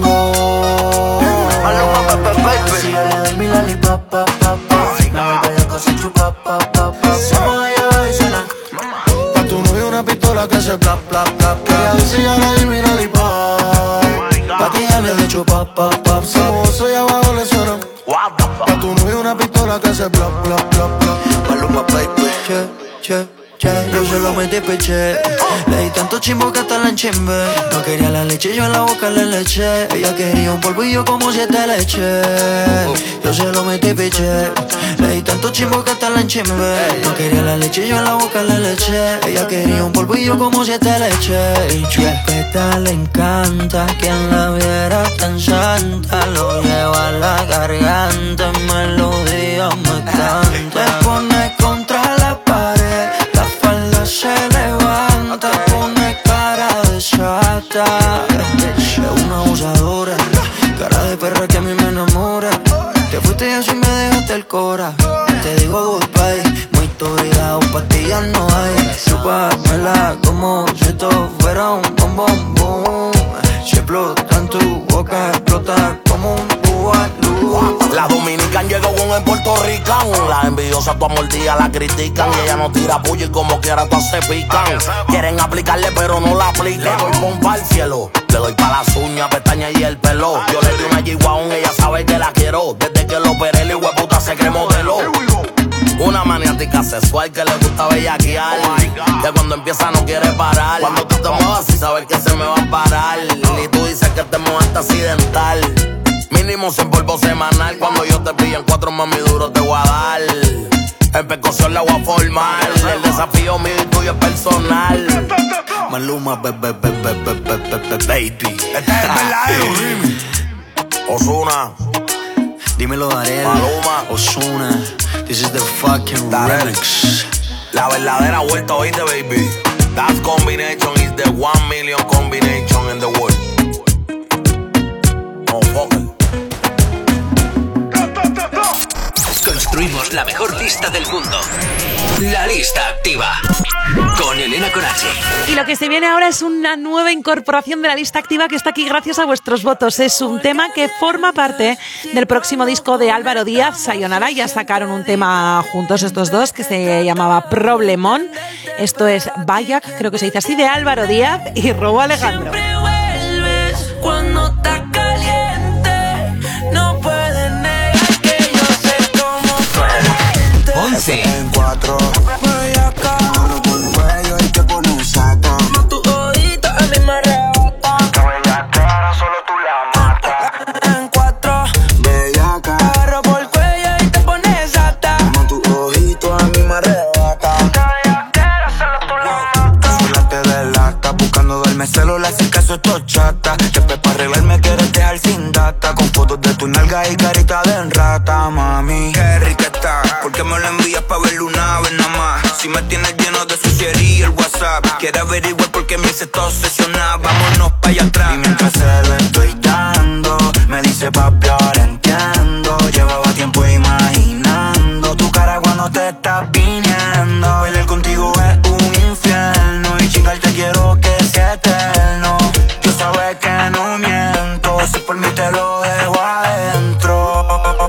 Si yo le doy mi lollipop, pop, pop, pop, me vuelve loco si chupa, pop, pop, pop. Somos de abajo y suena. Pa' tu novio una pistola que se plap, plap, plap. Ella dice yo le doy mi lollipop. Pa' ti ya le doy chupa, pop, pop. Somos soy abajo le suena. Pa' tu novio una pistola que se plap, plap, plap, plap. Maluma, baby. Che. Yo se lo metí peché. Le di tanto chimbo que hasta la enchimbe. No quería la leche, yo en la boca le eché. Ella quería un polvo y yo como 7 leche. Yo se lo metí peché. Le di tanto chimbo que hasta la enchimbe. No quería la leche, yo en la boca le eché. Ella quería un polvo y yo como 7 leche. Y chupeta le encanta. Quien la viera tan santa. Lo lleva a la garganta. En melodía me canta. Me pone contra la pared. La falda se levanta, pone cara de chata. Es una abusadora, cara de perra que a mí me enamora. Te fuiste y así me dejaste el cora. Te digo goodbye, muy cuidado, pastillas no hay. Chúpamela como si esto fuera un bombón, boom. Si explota en tu boca, explota como un bubalú. La bomba Dominican llegó con el puertorricano. Las envidiosas tu mordida la critican. Y ella no tira puya y como quiera todas se pican. Quieren aplicarle pero no la aplican. Le doy pompa al cielo, le doy pa' las uñas, pestañas y el pelo. Yo le di una G-Wagon, ella sabe que la quiero. Desde que lo operé, el hueputa se cree modelo. Una maniática sexual que le gusta bellaquear. Que cuando empieza no quiere parar. Cuando tú te muevas y sabes que se me va a parar. Y tú dices que te muevaste accidental. Mínimo 100 polvos semanal. Cuando yo te pillo en 4 mami duro te voy a dar. En percusión la voy a formar. El desafío mío y tuyo es personal. Maluma, baby. Este es el verdadero remix. Ozuna. Dímelo, Darel. Maluma. Ozuna. This is the fucking remix. La verdadera vuelta, oíste, baby. That combination is the 1 million combination in the world. No, fuck it. Construimos la mejor lista del mundo. La lista activa. Con Elena con H. Y lo que se viene ahora es una nueva incorporación de la lista activa que está aquí gracias a vuestros votos. Es un tema que forma parte del próximo disco de Álvaro Díaz, Sayonara. Ya sacaron un tema juntos estos dos que se llamaba Problemón. Esto es Bayak, creo que se dice así, de Álvaro Díaz y Robo Alejandro. Siempre vuelves cuando está caliente. No puedes negar que yo sé cómo fuerte. 11. En 4. Voy acá. Mano por el cuello y te pone un saco. Como tu oído a mí me arrebata. La bella cara solo tú la matas. En 4. Bellaca. Te agarro por el cuello y te pones ata. Como tu ojito a mí me arrebata. Solo tú la matas. Sola te delata, buscando darme celular sin caso esto chata. Después para arreglarme quieres dejar sin data. Con fotos de tu nalga y carita de rata, mami. Qué rica está, porque me lo envías pa' verlo una vez nada más. Si me tienes lleno de suciería el WhatsApp. Quiere averiguar por qué me hice todo obsesionada. Vámonos pa' allá atrás. Y mientras se lo estoy dando, me dice papi ahora entiendo. Llevaba tiempo imaginando tu cara cuando te estás viniendo. Bailar contigo es un infierno y chingarte quiero que sea eterno. Tú sabes que no miento, si por mí te lo dejo adentro.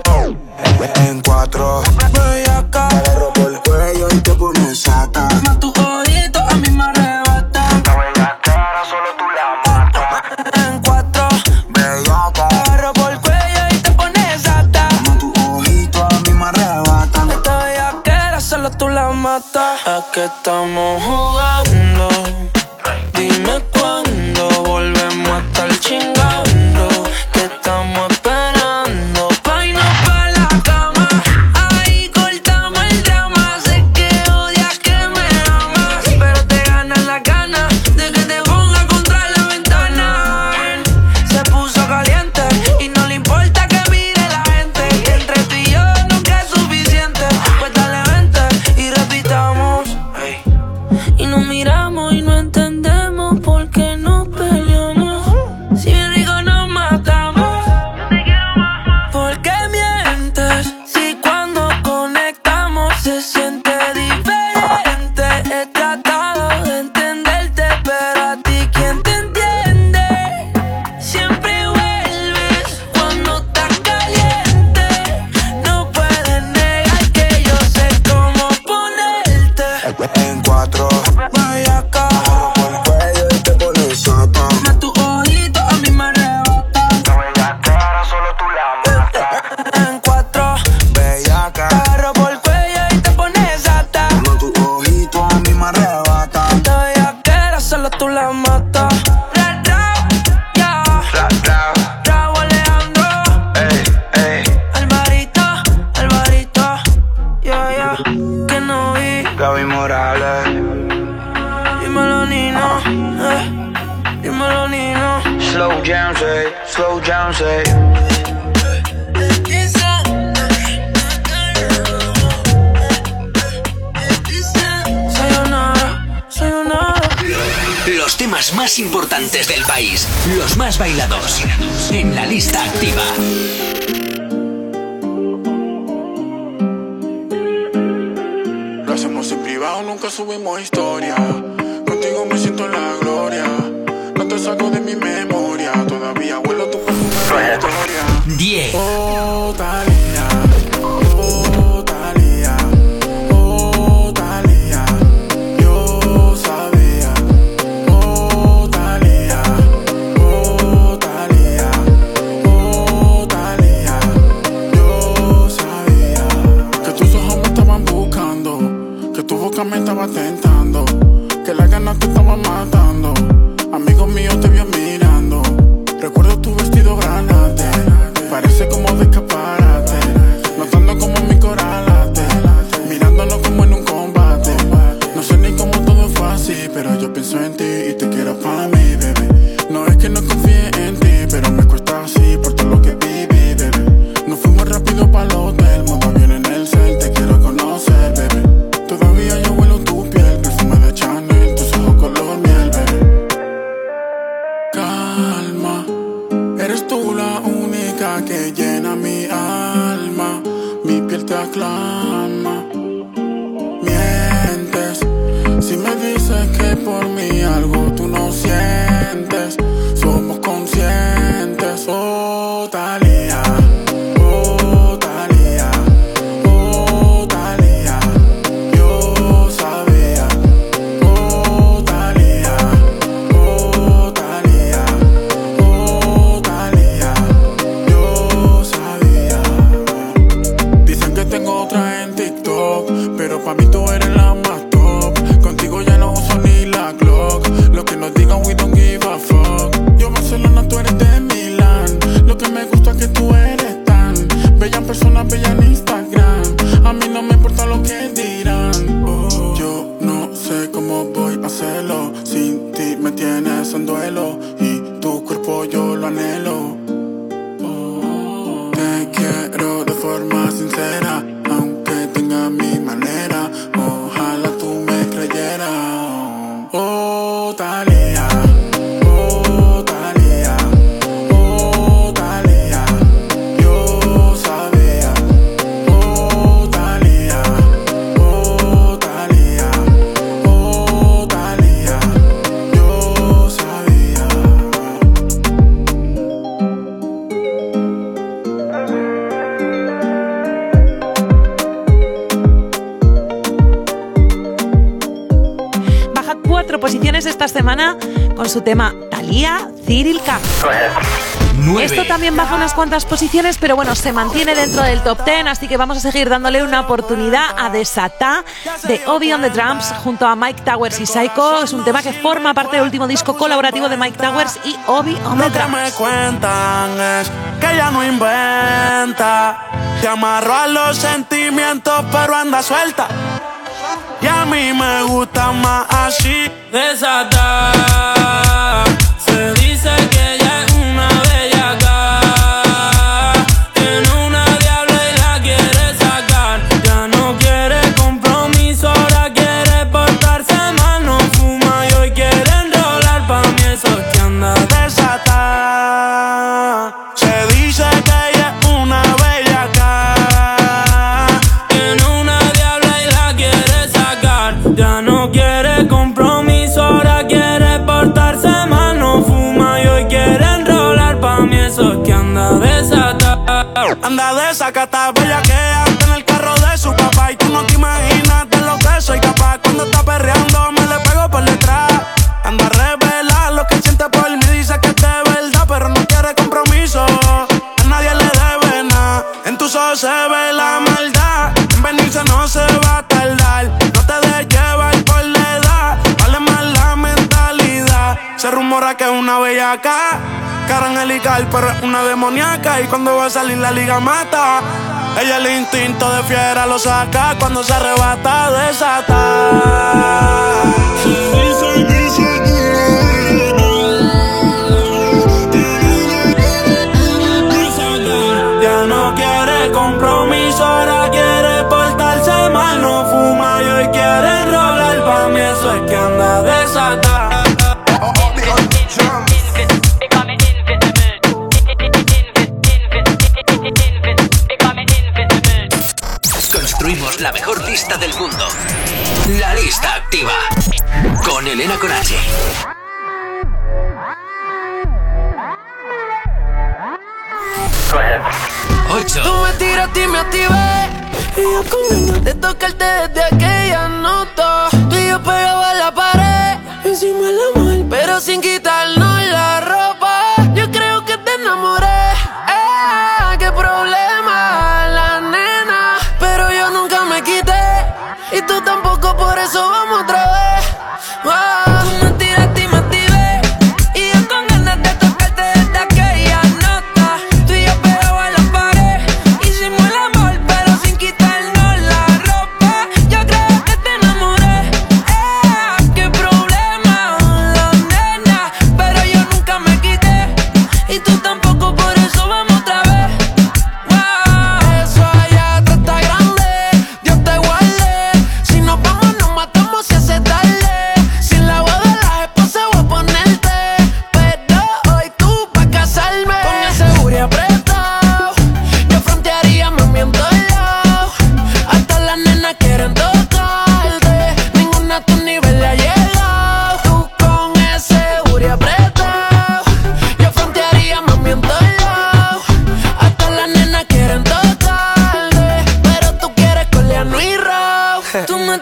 En 4. Voy acá. Te agarro por el cuello y te pones sata. Como tu oído a mí me arrebata. La bella cara solo tú la matas. En 4. Bellaca. Te agarro por el cuello y te pones ata. Como tu ojito a mí me arrebatan. Esta bellaquera solo tú la matas. ¿A qué estamos jugando? Dime cuándo volvemos a estar chingando. ¿Qué estamos esperando? Pa' irnos pa' la cama. Ahí cortamos el drama. Sé que odias que me amas, pero te ganan las ganas de que te ponga contra la ventana. Se puso caliente y no le importa que mire la gente. Que entre tú y yo nunca es suficiente. Pues dale, vente y repitamos. Y nos miramos y no entendemos por qué nos peleamos. Si bien rico nos matamos. ¿Por qué mientes? Si cuando conectamos se siente diferente. He tratado de entenderte, pero a ti ¿quién te entiende? Siempre vuelves cuando estás caliente. No puedes negar que yo sé cómo ponerte. En 4. Voy acá. Agarro por el cuello y te pones sata. Más tu ojito a mí me arrebata. La bella cara solo tú la matas. En 4. Bellaca. Te agarro por el cuello y te pones ata. Como tu ojito a mí me arrebatan. Esta bellaquera solo tú la matas. Ya. Raúl Alejandro. Alvarito. Ya. Que no vi. Gaby Morales. Dímelo, Nino. Dímelo, Nino. Slow down, say. Sayonara. Los temas más importantes del país, los más bailados, en la lista activa. Lo hacemos en privado, nunca subimos historia. Contigo me siento en la gloria. No te saco de mi memoria. Todavía huelo tu perfume de historia. 10. Oh, Talía, mi piel te aclama. Mientes si me dices que por mí algo tú no sientes. Somos conscientes. Oh, Thalía. Oh, Thalía. Oh, Thalía. Yo sabía. Oh, Thalía. Oh, Thalía. Oh, Thalía. Yo sabía. Dicen que tengo otra en TikTok, pero pa' mí tú eres la más top. Contigo ya no uso ni la Glock. Lo que nos digan, we don't give a fuck. Yo Barcelona, tú eres de Milán. Lo que me gusta es que tú eres tan bella en persona, bella en Instagram. A mí no me importa lo que dirán. Oh, yo no sé cómo voy a hacerlo. Sin ti me tienes en duelo y tu cuerpo yo lo anhelo. Oh, te quiero de forma sincera, aunque tenga mi manera. Ojalá tú me creyeras. Oh, Thalía. Oh, Thalía. Oh, Thalía. Yo sabía. Oh, Thalía. Oh, Thalía. Oh, Thalía. Yo sabía. Baja 4 posiciones esta semana con su tema Thalía, Cyril K. 9. Esto también baja unas cuantas posiciones, pero bueno, se mantiene dentro del top 10, así que vamos a seguir dándole una oportunidad a Desatá de Obi on the Drums junto a Mike Towers y Psycho. Es un tema que forma parte del último disco colaborativo de Mike Towers y Obi on the Lo que Drums. me cuentan es que ella no inventa. Te amarró a los sentimientos, pero anda suelta. Y a mí me gusta más así. Desatar. Se dice que ella es una bellaca. Tiene una diabla y la quiere sacar. Ya no quiere compromiso, ahora quiere portarse mal. No fuma y hoy quiere enrolar. Pa' mí eso es que anda Desatar. Se dice que ella es una bellaca. Tiene una diabla y la quiere sacar. Ya no quiere compromiso, ahora quiere portarse mal. No fuma y hoy quiere enrolar. Pa' mí eso es que anda desatada. Anda desacatada, bellaquea en el carro de su papá. Y tú no te imaginas de lo que soy capaz. Cuando está perreando me le pego por detrás. Anda a revelar lo que siente por mí. Dice que es de verdad, pero no quiere compromiso. A nadie le debe nada. En tus ojos se ve la maldad. En venirse no se va a tardar. No te dejes llevar por la edad. Vale más la mentalidad. Se rumora que es una bellaca. Cara angelical, pero es una demoníaca. Y cuando va a salir la liga mata. Ella el instinto de fiera lo saca. Cuando se arrebata, desata. Ya no quiere compromiso, ahora quiere portarse mal. No fuma y hoy quiere enrolar. Pa' mí eso es que anda desatada. Construimos la mejor lista del mundo. La lista activa. Con Elena Conache. 8. Tú me tiraste y me activé. Y yo con ganas de tocarte desde aquella nota. Tú y yo pegaba a la pared. Encima del amor, pero sin quitarnos la ropa. Yo creo que te enamoré. Qué problema, la nena. Pero yo nunca me quité. Y tú tampoco, por eso vamos otra vez. Tú me tiraste y me activé. Y yo con ganas de tocarte desde aquella nota. Tú y yo pegaba a la pared. Hicimos el amor, pero sin quitarnos la ropa. Yo creo que te enamoré. Qué problema, la nena. Pero yo nunca me quité.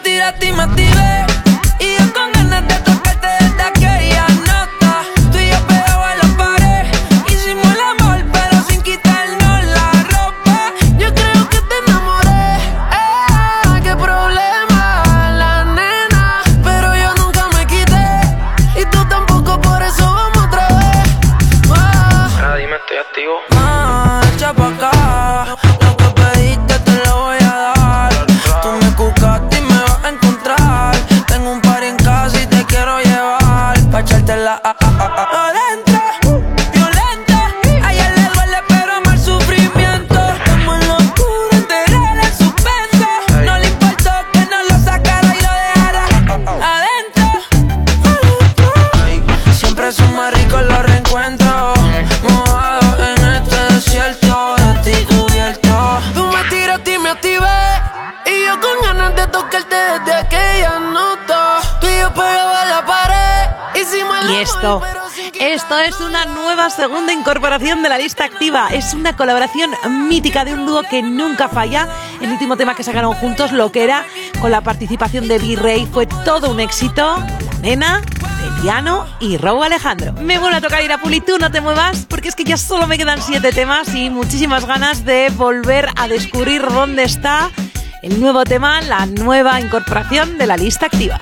tiraste y me activé. Y yo con ganas de tocarte desde aquella nota. Tú y yo pegados a la pared. Hicimos el amor pero sin quitarnos la ropa. Yo creo que te enamoré. Qué problema la nena. Pero yo nunca me quité. Y tú tampoco, por eso vamos otra vez. Ahora dime, estoy activo. Echa pa' acá. Lo que pediste te lo voy a dar. Tú me buscaste y me vas a encontrar. Tengo un party en casa y te quiero llevar pa' echártela adentro, violenta. A ella le duele pero ama el sufrimiento. Estamos en locura, enterrar el suspenso. No le importó que no lo sacara y lo dejara adentro. Siempre es un más rico los reencuentros. Mojado en este desierto, de ti cubierto. Tú me tiraste y me activé. Y yo con ganas de tocarte desde aquella nota. Tú y yo pegados a la pared. Hicimos el Y esto es una nueva segunda incorporación de la lista activa. Es una colaboración mítica de un dúo que nunca falla. El último tema que sacaron juntos, Lo que era, con la participación de Virrey, fue todo un éxito. La nena, Eliano y Raúl Alejandro. Me vuelve a tocar Irapuli, tú no te muevas, porque es que ya solo me quedan 7 temas y muchísimas ganas de volver a descubrir dónde está el nuevo tema, la nueva incorporación de la lista activa.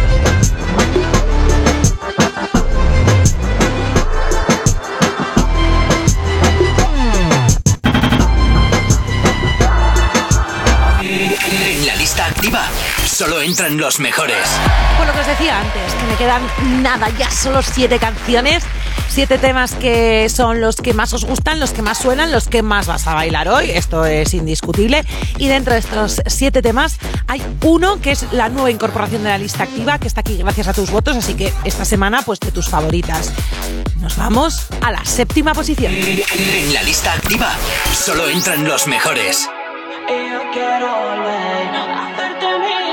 En la lista activa solo entran los mejores. Por lo que os decía antes, que me quedan nada, ya solo 7 canciones, 7 temas que son los que más os gustan, los que más suenan, los que más vas a bailar hoy, esto es indiscutible. Y dentro de estos 7 temas hay uno que es la nueva incorporación de la lista activa, que está aquí gracias a tus votos, así que esta semana pues de tus favoritas. Nos vamos a la 7ª posición. En la lista activa solo entran los mejores. Y yo quiero volver a hacerte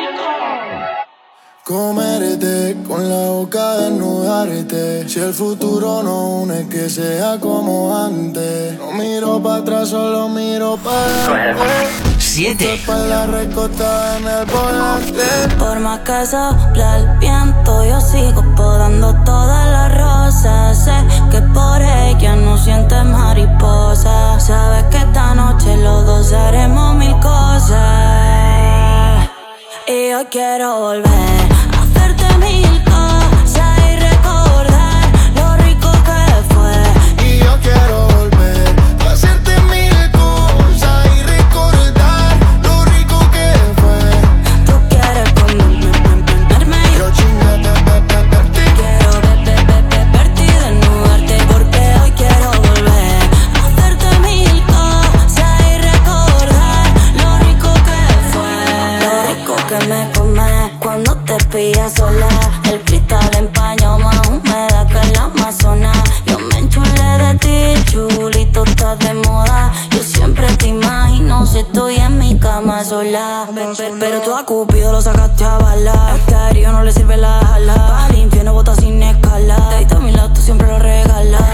Comerte con la boca desnudarte. Si el futuro no une, que sea como antes. No miro para atrás, solo miro para adelante. 7. La recostada en el volante. Por más que sopla el viento, yo sigo podando todas las rosas. Sé que por ella no sientes mariposa. Sabes que esta noche los dos haremos mil cosas. Y yo quiero volver a hacerte mil cosas y recordar lo rico que fue. Y yo quiero volver a hacerte mil cosas y recordar lo rico que fue. Tú quieres comerme, yo chingate, quiero verte y desnudarte, porque hoy quiero volver a hacerte mil cosas y recordar lo rico que fue. Lo rico que me comes cuando te pillas sola. El cristal empañado más húmeda que el Amazonas. Yo me enchulé de ti, chulito, estás de moda. Yo siempre te imagino si estoy en mi cama sola. Pero tú a Cupido lo sacaste a bala. Este aéreo no le sirve la jala. Al infierno bota sin escala. Te a mi lado, tú siempre lo regalas.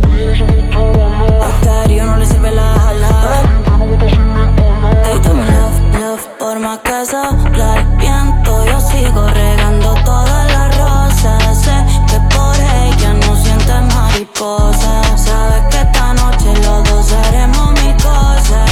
Este aéreo no le sirve la jala. Te mi love, por más que sopla el viento, yo sigo regando todas las rosas. Sé que por ella no sientes mariposa. Sabes que esta noche los dos haremos mil cosas.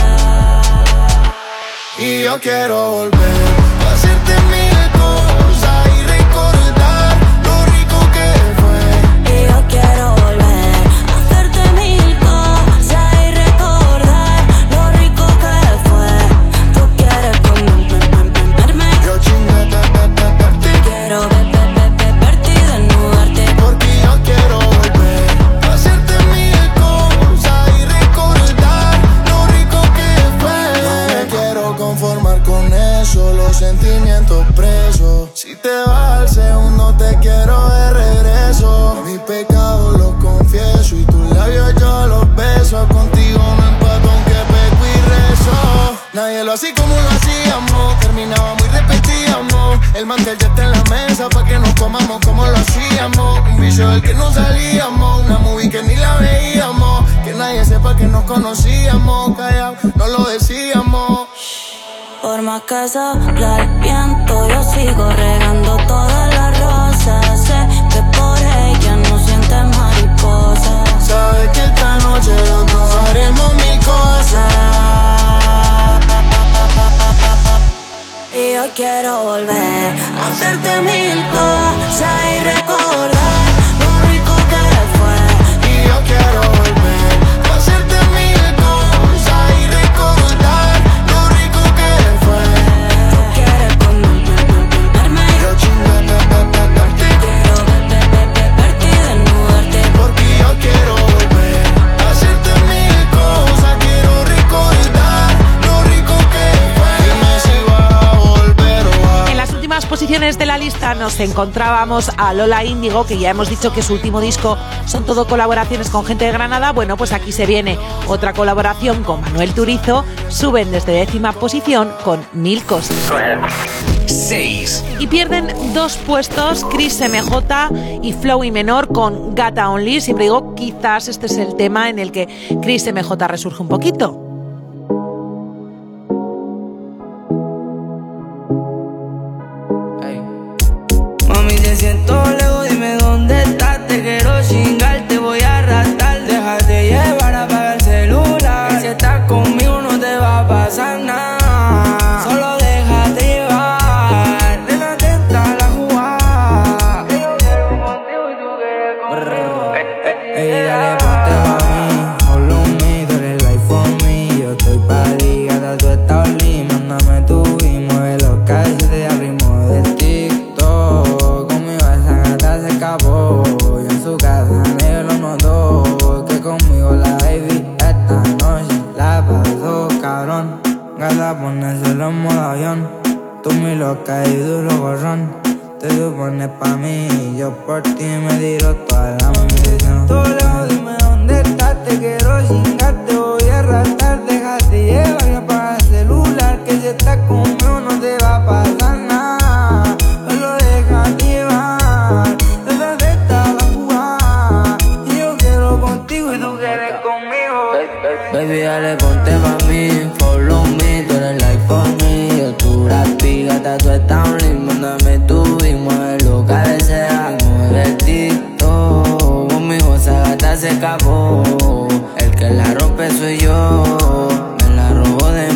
y yo quiero volver a hacerte mil cosas y recordar lo rico que fue. Y yo quiero volver a hacerte mil cosas y recordar lo rico que fue. Tú quieres comerme, yo chingate, quiero verte y desnudarte, porque yo quiero volver a hacerte mil cosas y recordar lo rico que fue. No me quiero conformar con eso, los sentimientos presos. Si te vas al segundo te quiero de regreso. Mis pecados los confieso y tus labios yo los beso. Contigo no empato aunque peco y rezo. Nadie lo hace como lo hacíamos, terminábamos y repetíamos. El mantel ya está en la mesa pa' que nos comamos como lo hacíamos. Un vicio del que no salíamos, una movie que ni la veíamos. Que nadie sepa que nos conocíamos, callao, no lo decíamos. por más que sopla el viento. rato yo sigo regando todas las rosas. Sé que por ella no sientes mariposas. Sabes que esta noche los dos haremos mil cosas. Y yo quiero volver a hacerte mil cosas y recordar lo rico que fue. Y yo quiero volver a hacerte mil cosas y recordar lo rico que fue. Tú quieres comerme, yo chingarte. Quiero verte y desnudarte. Porque yo quiero volver a hacerte mil cosas. Quiero recordar lo rico que fue. Dime si vas a volver o a... En las últimas posiciones de la lista nos encontrábamos a Lola Índigo, que ya hemos dicho que su último disco son todo colaboraciones con gente de Granada. Bueno, pues aquí se viene otra colaboración con Manuel Turizo. Suben desde 10ª posición con Mil Cosas. 6. Y pierden 2 puestos Chris MJ y Flowy Menor con Gata Only. Siempre digo, quizás este es el tema en el que Chris MJ resurge un poquito. Mami, te siento lejos, dime dónde estás. Te quiero chingar, te voy a arrastrar. Déjate llevar, apaga el celular. Y si estás conmigo no te va a pasar nada. Solo déjate llevar. Ven atenta a la jugada. Yo quiero contigo y tú quieres conmigo. Ey, dale, ponte pa' mí. Follow me, tú eres life for me. Yo estoy pa' ti, gata, tú estás lindo. Mándame tu y mueve los calles de arrimo del TikTok. Conmigo esa gata se escapó. Yo en su casa me lo notó. Que conmigo la baby esta noche la pasó cabrón. Gata, ponérselo en modo avión. Tú mi loca y duro gorrón. Te supones pa' mí y yo por ti me tiro toda la munición. Todo lejos, dime dónde estás. Te quiero chingar, te voy a arrastrar. Déjate llevar y apaga el celular. Que si estás conmigo no te va a pasar nada. Solo déjate llevar. Desde esta la jugada. Y yo quiero contigo y tú quieres conmigo. Baby, dale, ponte pa' mí. Follow me, tú eres life for me. Yo tu rapi, gata, tú estás un ritmo. Mándame tu y mueve lo que desea. Mueve el TikTok. Conmigo esa gata se escapó. El que la rompe soy yo. Me la robo de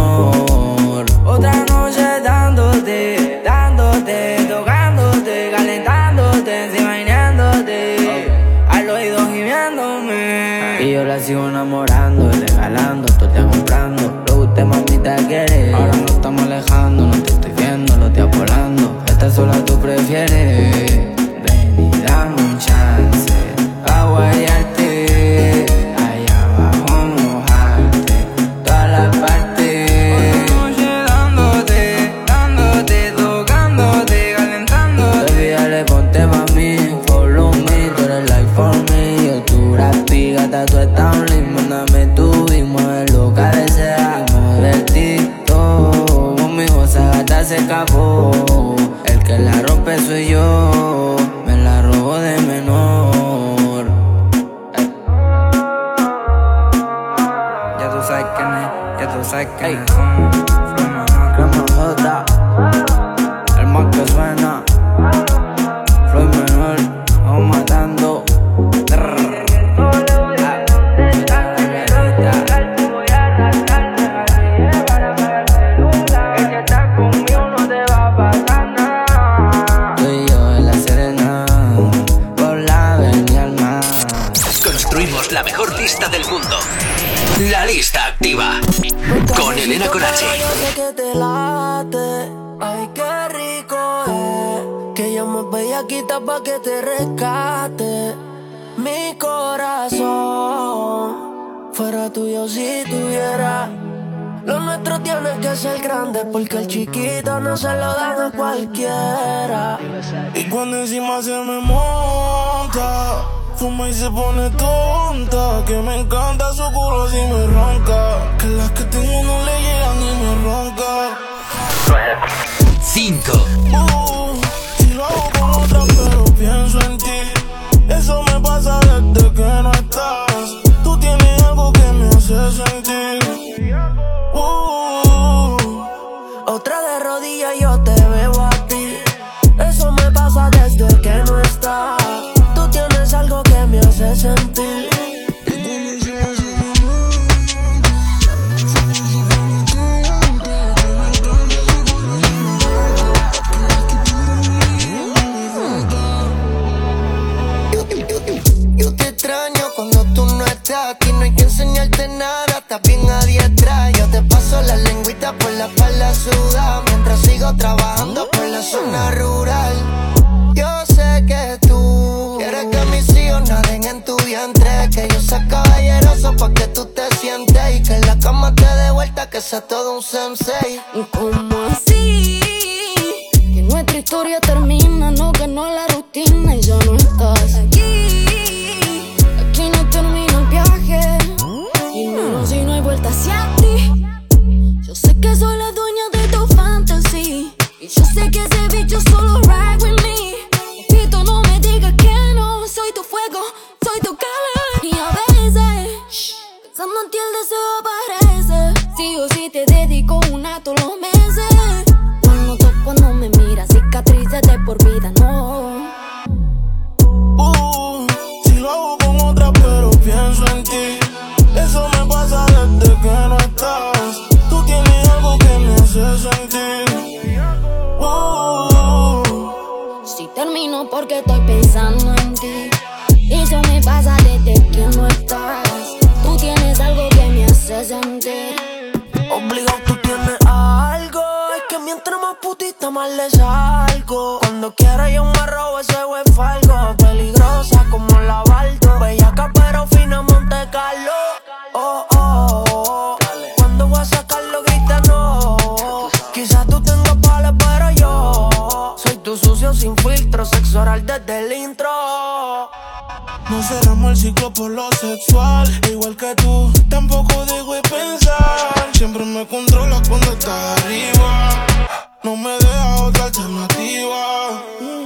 menor. Otra noche dándote, dándote, tocándote, calentándote, enseñándote. Al oído gimiéndome. Y yo la sigo enamorando y regalando, tú te comprando. Lo que usted mamita quiere. Ahora nos estamos alejando, no te estoy viendo, lo estoy volando. Esta sola tú prefieres. Ven y dame un chance a guayarte. Allá abajo mojarte toda la parte. Otra noche dándote, dándote, tocándote, calentándote. Baby, dale, ponte pa' mí. Follow me, tú eres life for me. Yo tu rapi, gata, tú estás un ritmo. Mándame tu y mueve lo que desea. Mueve el TikTok. Conmigo esa gata se escapó. El que la rompe soy yo. Me la robo de menor. Ya tú sabes quién es, ya tú sabes quién es. Crema J, el más que suena. Floyd Menor, vamos matando. Construimos la mejor lista del mundo. La lista activa. Con Elena Conache. Yo sé que te late, ay qué rico es. Que llamo bellaquita pa' que te rescate. Mi corazón fuera tuyo si tuviera. Lo nuestro tiene que ser grande porque el chiquito no se lo dan a cualquiera. Y cuando encima se me monta, fuma y se pone tonta. Que me encanta su culo si me ronca. Que las que tengo no le llegan ni me ronca. 5. Si lo hago con otra pero pienso en ti. Eso me pasa desde que no estás. Tú tienes algo que me hace sentir. Otra de rodillas yo te veo suda mientras sigo trabajando por la zona rural. Yo sé que tú quieres que mis hijos naden en tu vientre, que yo sea caballeroso pa' que tú te sientes y que en la cama te dé vuelta, que sea todo un sensei. ¿Cómo así? Que nuestra historia termina, no ganó la rutina y ya no estás aquí. Aquí no termina el viaje y menos si no hay vuelta hacia ti. Yo sé que soy la dueña de tu fantasy y yo sé que ese bicho solo ride with me. Papito, no me digas que no, soy tu fuego, soy tu calor. Y a veces, pensando en ti el deseo aparece. Sí o sí te dedico una todos los meses. No noto cuando me miras, cicatrices de por vida, no. Si lo hago con otra pero pienso en ti. Eso me pasa desde que no estás. Tú tienes algo que me hace sentir. Si termino porque estoy pensando en ti. Eso me pasa desde que no estás. Tú tienes algo que me hace sentir. Obligado tú tienes algo. Es que mientras más putita más le salgo. Cuando quiera yo me robo ese huefalgo. Peligrosa como la Baldo. Bellaca pero fina Monte Carlo. Oh, oh, oh. Cuando voy a sacarlo grita no. Quizás tú tengas palas pero yo soy tu sucio sin filtro. Sexo oral desde el intro. No cerramos el ciclo por lo sexual. Igual que tú, tampoco dejo de pensar. Siempre me controlas cuando estás arriba. No me dejas otra alternativa.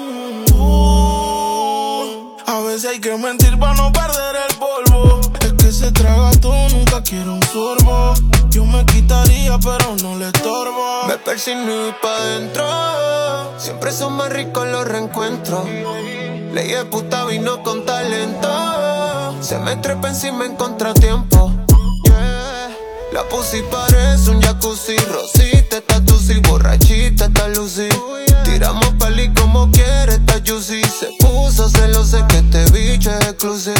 A veces hay que mentir para no perder el polvo. Es que se traga todo, nunca quiero un sorbo. Yo me quitaría pero no le estorbo. Me persigno y pa' dentro. Siempre son más ricos los reencuentros. Ley de puta vino con talento. Se me trepa encima en contratiempo. Yeah. La pussy parece un jacuzzi. Rosita, está tusi, borrachita, está lucy. Tiramos peli como quiere, está juicy. Se puso celosa que este bicho es exclusive.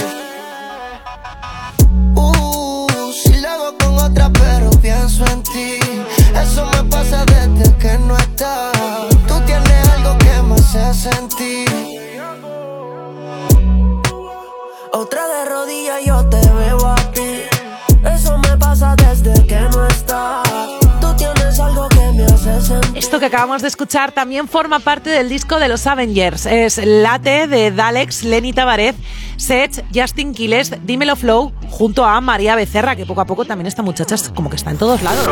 Si lo hago con otra pero pienso en ti. Eso me pasa desde que no estás. Tú tienes algo que me hace sentir. Otra de rodillas yo te veo a ti. Eso me pasa desde que no estás. Tú tienes algo que me hace sentir. Esto que acabamos de escuchar también forma parte del disco de los Avengers. Es Late de Dalex, Lenny Tavares, Seth, Justin Quiles, Dímelo Flow, junto a María Becerra, que poco a poco también esta muchacha como que está en todos lados.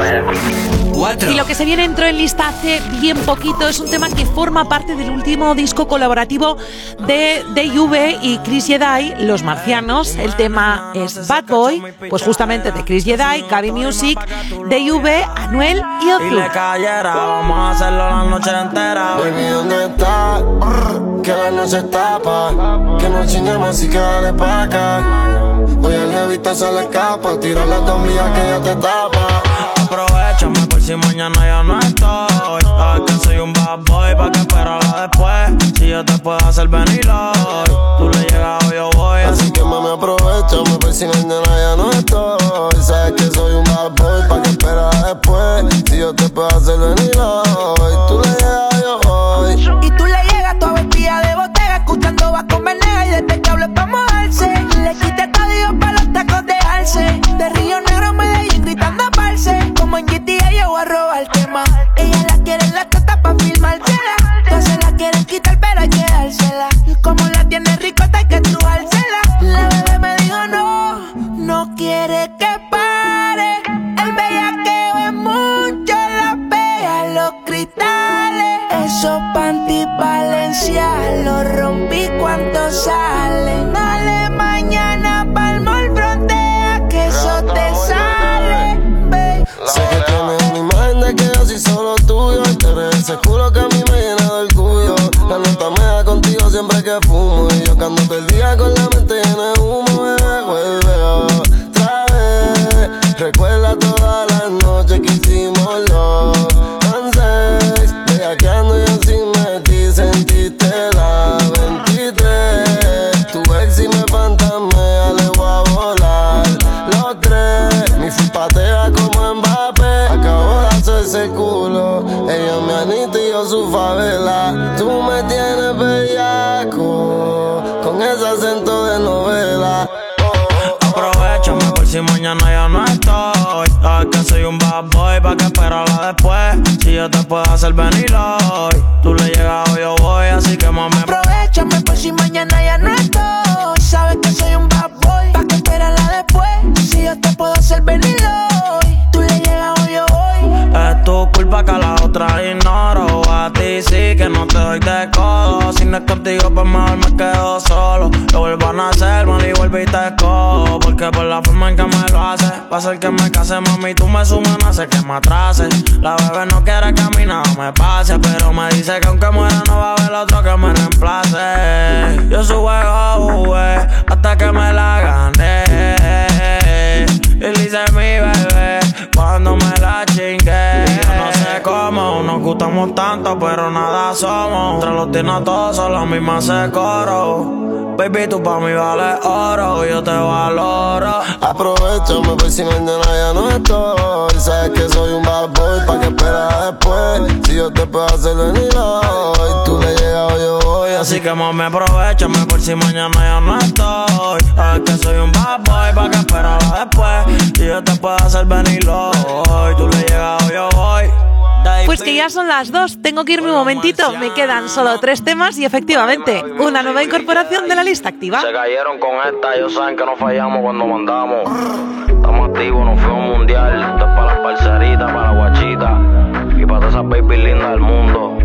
4. Y lo que se viene entró en lista hace bien poquito. Es un tema que forma parte del último disco colaborativo de DV y Chris Jedi, Los Marcianos. El tema es Bad Boy, pues justamente de Chris Jedi, Gaby Music, DV, Anuel y Ozzy. Y le cayera, vamos a hacerlo la noche entera. Baby, ¿dónde estás? Que la noche tapa. Que no chinemos y que dale pa' acá. Hoy el jevito se le escapa. Tira la tomilla que ya te tapa. Aprovechame por si mañana ya no estoy. A ver que soy un bad boy, pa' que esperarla después. Si yo te puedo hacer venir hoy, tú le llegas o yo voy. Así que mami, aprovechame por si mañana ya no estoy. Sabes que soy un bad boy, pa' que esperarla después. Si yo te puedo hacer venir hoy, tú le llegas o yo voy. Y tú le llegas toda vestida de botella, escuchando va con Venega y desde que hable pa' mojarse. Le quité todo Dios pa' los tacos de alce. De Río Negro a Medellín gritando parce. Como en GTA yo voy a robar el tema. Ella la quiere en la teta pa' filmársela. Todas se la quieren quitar pero hay que dársela. Y como la tiene ricota hay que trujársela. La bebé me dijo no, no quiere que pare. El bellaqueo es mucho, la pega los cristales. Esos panty Valencia los rompí cuando salen. Dale mañana pa'l mall frontea que eso te sale, babe. Sé que tienes una imagen de que yo soy solo tuyo. Y te eres ese culo que a mí me llena de orgullo. La nota me da contigo siempre que fumo. Y yo que ando todo el día con la mente llena de humo. Bebé, vuelve otra vez. Recuerda todas las noches que hicimos los dances. Bellaqueando y así me di, sentiste la 23. Tu ex y me fantasmea, le voy a volar los tres. Mi full patea como Mbappé. Acabo de hacerse culo. yo su favela. Tú me tienes bellaco, con ese acento de novela. Aprovechame por si mañana ya no estoy. Sabes que soy un bad boy, pa' que esperarla después. Si yo te puedo hacer venir hoy, tú le llegas o yo voy, así que mami. Aprovechame por si mañana ya no estoy. Sabes que soy un bad boy, pa' que esperarla después. Si yo te puedo hacer venir hoy, tú le llegas o yo voy. Es tu culpa que a la otra ignoro. A ti sí que no te doy de codo. Si no es contigo pues mejor me quedo solo. Lo vuelvan a hacer mal y vuelvo y te cojo. Porque por la forma en que me lo haces va a ser que me case, mami, tú me sumas, no hace que me atrase. La bebé no quiere que a mí nada me pase, pero me dice que aunque muera no va a haber otro que me reemplace. Yo su juego jugué hasta que me la gané. Y le hice mi bebé cuando me la chingué. Yo no sé cómo nos gustamos tanto, pero nada somos. Entre los tiene todos son la misma se coro. Baby, tú pa' mí vales oro, yo te valoro. Aprovechame por si mañana ya no estoy. Sabes que soy un bad boy, pa' que esperas después. Si yo te puedo hacer venir hoy, tú le llegas o yo voy. Así que mami, aprovechame por si mañana ya no estoy. Sabes que soy un bad boy, pa' que esperarla después. Si yo te puedo hacer venir hoy, tú le llegas o yo voy. Pues que ya son las 2, tengo que irme un momentito. Me quedan solo 3 temas y efectivamente una nueva incorporación de la lista activa. Se cayeron con esta, ellos saben que no fallamos cuando mandamos. Estamos activos, nos fuimos mundial. Esto es para las parceritas, para la guachita y para todas esas baby lindas del mundo.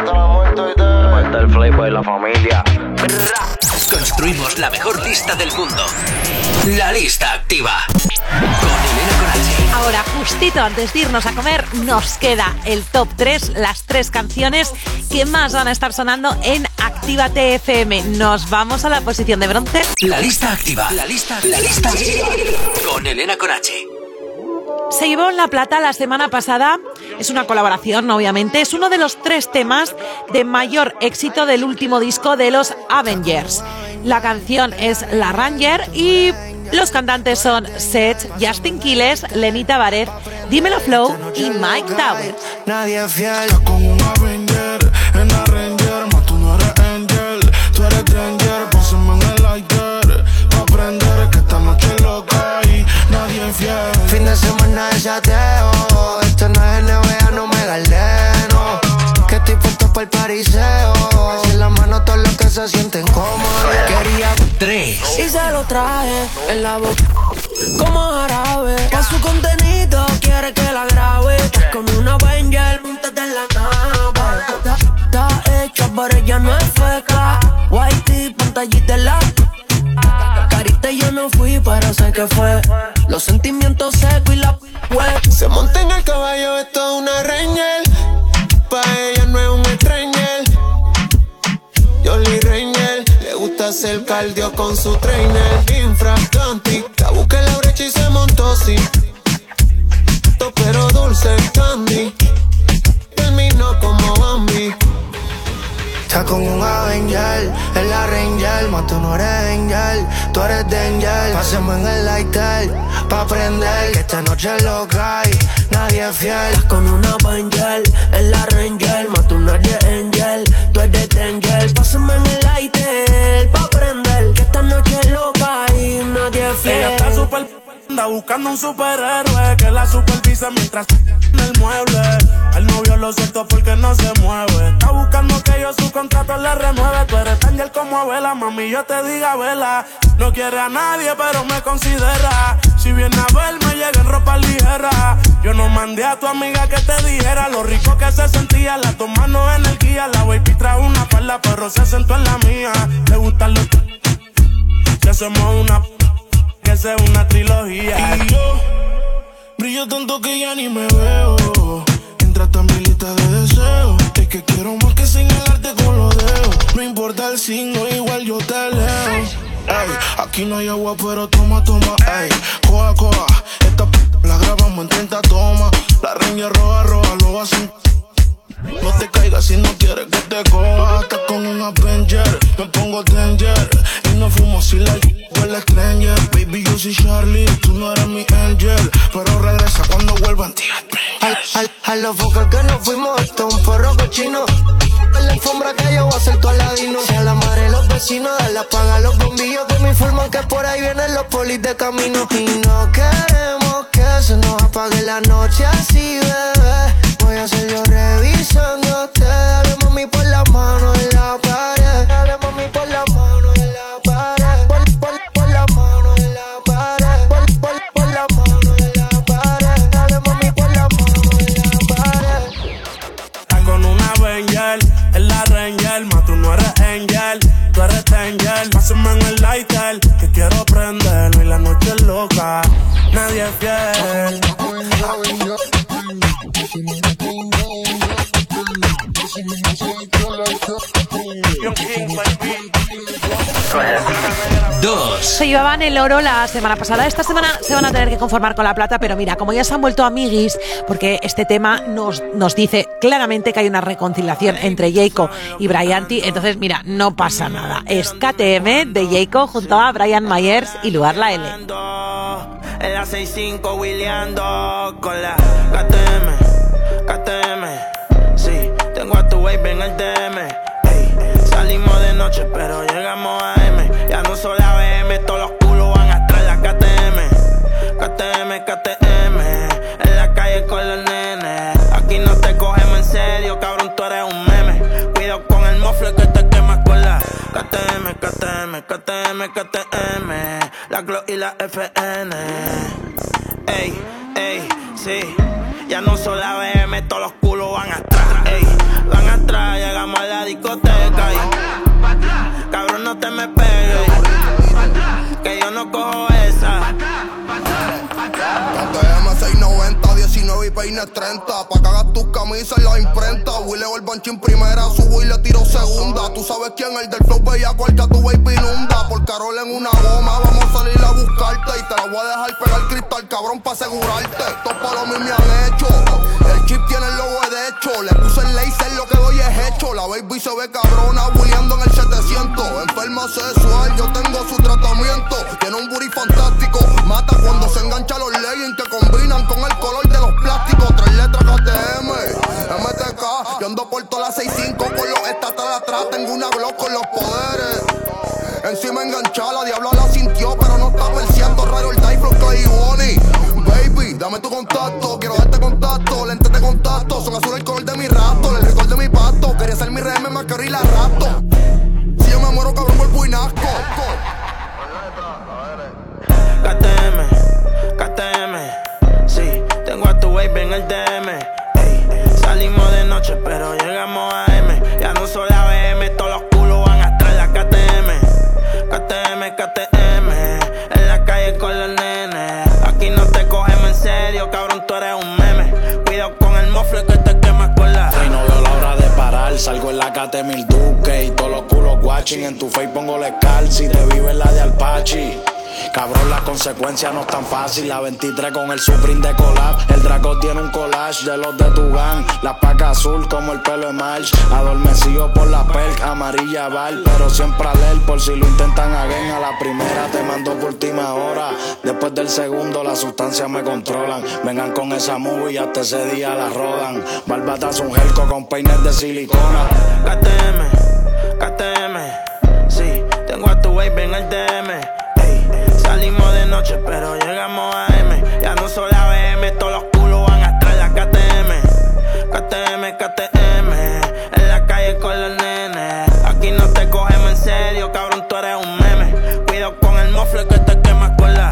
De parte del Playboy y la familia. Construimos la mejor lista del mundo. La lista activa. Con Elena Conache. Ahora, justito antes de irnos a comer, nos queda el top 3, las 3 canciones que más van a estar sonando en Actívate FM. Nos vamos a la posición de bronce. La lista activa. La lista activa. Con Elena Conache. Se llevó la plata la semana pasada. Es una colaboración, obviamente. Es uno de los 3 temas de mayor éxito del último disco de los Avengers. La canción es La Ranger y los cantantes son Seth, Justin Quiles, Lenita Baret, Dímelo Flow y Mike Towers. Nadie es fiel con un Avenger en la Ranger, mas tú no eres Angel, tú eres Danger. Pásame en el lighter, aprender que esta noche es loca y nadie es fiel. Fin de semana de chateo, esto no es NBA, no me galdeno. Que estoy puesto para el pariseo, así en la mano todo lo que se sienten cómodos. Quería 3 y se lo traje en la boca como jarabe. Pa' su contenido quiere que la grabe. Como una Avenger, montate en la nave. Está hecha pero ella no es feca. Whitey, pantallita en la carita yo no fui, pero sé que fue. Los sentimientos secos y la web. Se monta en el caballo, esto es una Ranger. Pa' ella no es un stranger. Yoli Ranger, le gusta hacer cardio con su trainer. Infraganti, la busqué en la brecha y se montó, sí. Pero dulce candy, terminó como Bambi. Está con un Avenger, en la Ranger, mas tú no eres Angel, tú eres Danger. Pasemos en el lighter, pa' prender, que esta noche es loca y nadie es fiel. Estás con una Avenger, en la Ranger, mas tú no eres Angel, tú eres Danger. Pásame en el lighter, pa' prender, que esta noche es loca y nadie es fiel. Ella está super anda buscando un superhéroe que la supervisa mientras en el mueble. El novio lo suelto porque no se mueve. Está buscando que yo su contrato le renueve. Tú eres Angel como Vela, mami, yo te diga vela. No quiere a nadie, pero me considera. Si viene a verme, llega en ropa ligera. Yo no mandé a tu amiga que te dijera lo rico que se sentía. Las dos manos en el guía. La baby trae una falda, pero se sentó en la mía. Le gustan los que hacemos una que sea una trilogía. Y yo brillo tanto que ya ni me veo. Entraste a mi lista de deseos. Es que quiero más que señalarte con los dedos. No importa el signo, igual yo te leo. Ey, aquí no hay agua, pero toma, toma. Ey, coja, coja. Esta la grabamos en 30 tomas. La Ranger roja, roja, lo hacen. No te caigas si no quieres que te coja. Estás con un Avenger, me pongo Danger. Y no fumo si la huele stranger. Baby, yo soy Charlie, tú no eres mi Angel. Pero regresa cuando vuelva en ti. A los focos que nos fuimos, esto es un porro cochino. En la alfombra que yo voy a ser tu aladino. Si a la madre los vecinos, dale apaga los bombillos que me informan que por ahí vienen los polis de camino. Y no queremos que se nos apague la noche así, bebé. Voy a hacer yo revisándote. Dale mami por la mano en la pared. Dale mami por la mano en la pared. Por la mano en la pared. Por la mano en la pared. Dale mami por la mano en la pared. Está con una Avenger, es la Ranger. Más tú no eres Angel, tú eres Danger. Pásame en el lighter, que quiero prenderlo. Y la noche es loca, nadie es fiel. Se llevaban el oro la semana pasada. Esta semana se van a tener que conformar con la plata, pero mira, como ya se han vuelto amiguis, porque este tema nos dice claramente que hay una reconciliación entre Jayco y Bryanty, entonces mira, no pasa nada. Es KTM de Jayco junto a Brian Myers y Lugar La L. En la 6-5 Williando con la KTM, sí, tengo a tu baby en el DM. Ey, salimos de noche pero llegamos a M. Ya no soy la BM, todos los culos van atrás la KTM. En la calle con los nenes. Aquí no te cogemos en serio, cabrón, tú eres un meme. Cuidado con el mofle que te quemas con la KTM. La Glo y la FN. Ey, sí. Ya no soy la BM, todos los culos van atrás. Ey, van atrás, llegamos a la discoteca. Y, cabrón, no te me pegues, que yo no cojo esa. KTM 690, 19 y peines 30. Pa' que hagas tus camisas en la imprenta. Willeo el banchín primera, subo y le tiro segunda. Tú sabes quién, el del flow bellaco, el que a tu baby inunda. Por Carol en una goma, vamos a salir a buscarte. Y te la voy a dejar pegar cristal, cabrón, pa' asegurarte. Estos palos me han hecho. El chip tiene el logo de hecho. Le puse el laser, lo que doy es hecho. La baby se ve cabrona, Williando en el 700. Enferma sexual, yo tengo su tratamiento. Tiene un booty fantástico. Mata cuando se engancha los leggings que combinan con el color de los plásticos. 3 letras KTM, MTK. Yo ando por todas las 6-5 con los estatas de atrás. Tengo una Glock con los poderes. Encima enganchada, la diabla la sintió, pero no está perseando. Raro el die flow Clay Bonnie. Baby, dame tu contacto, quiero darte contacto. Lentes de contacto, son azul el color de mi rato. El récord de mi pasto, quería ser mi RM, más que y la rato. Si yo me muero, cabrón, vuelvo y nazco. KTM, sí, tengo a tu baby en el DM. Ey, salimos de noche pero llegamos a M. Ya no soy la BM, todos los culos van atrás la KTM. En la calle con los nenes. Aquí no te cogemos en serio, cabrón, tú eres un meme. Cuidado con el mofle que te quemas con la. Rey, no veo la hora de parar. Salgo en la KT1000 Duque y todos los culos watching. En tu face pongo la Scalzi, te vive la de Alpachi. Cabrón, las consecuencias no es tan fácil. La 23 con el Supreme de collab. El Draco tiene un collage de los de tu gang. La paca azul como el pelo de March. Adormecido por la perk, amarilla val. Pero siempre alert por si lo intentan again. A la primera te mando por última hora. Después del segundo las sustancias me controlan. Vengan con esa movie y hasta ese día la rodan. Barbatazo un gelco con peines de silicona. KTM, sí, tengo a tu baby en el DM. Salimos de noche pero llegamos a M. Ya no soy la BM, todos los culos van atrás la KTM. En la calle con los nenes. Aquí no te cogemos en serio, cabrón, tú eres un meme. Cuidado con el mofle que te quemas con la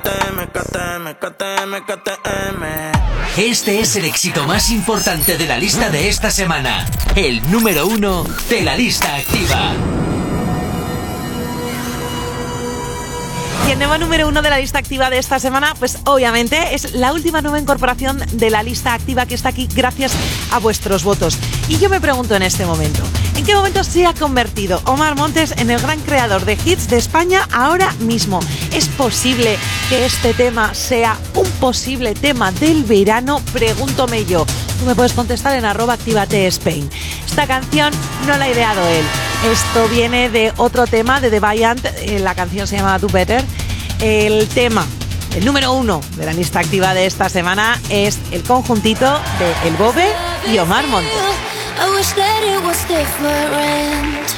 KTM. Este es el éxito más importante de la lista de esta semana. El número 1 de la lista activa. Y el nuevo número 1 de la lista activa de esta semana, pues obviamente es la última nueva incorporación de la lista activa que está aquí gracias a vuestros votos. Y yo me pregunto en este momento, ¿en qué momento se ha convertido Omar Montes en el gran creador de hits de España ahora mismo? ¿Es posible que este tema sea un posible tema del verano? Pregúntome yo. Tú me puedes contestar en @activatespain. Esta canción no la ha ideado él. Esto viene de otro tema de The Valiant. La canción se llama Do Better. El tema El número 1 de la lista activa de esta semana es el conjuntito de El Bobe y Omar Montes. I wish that it was different.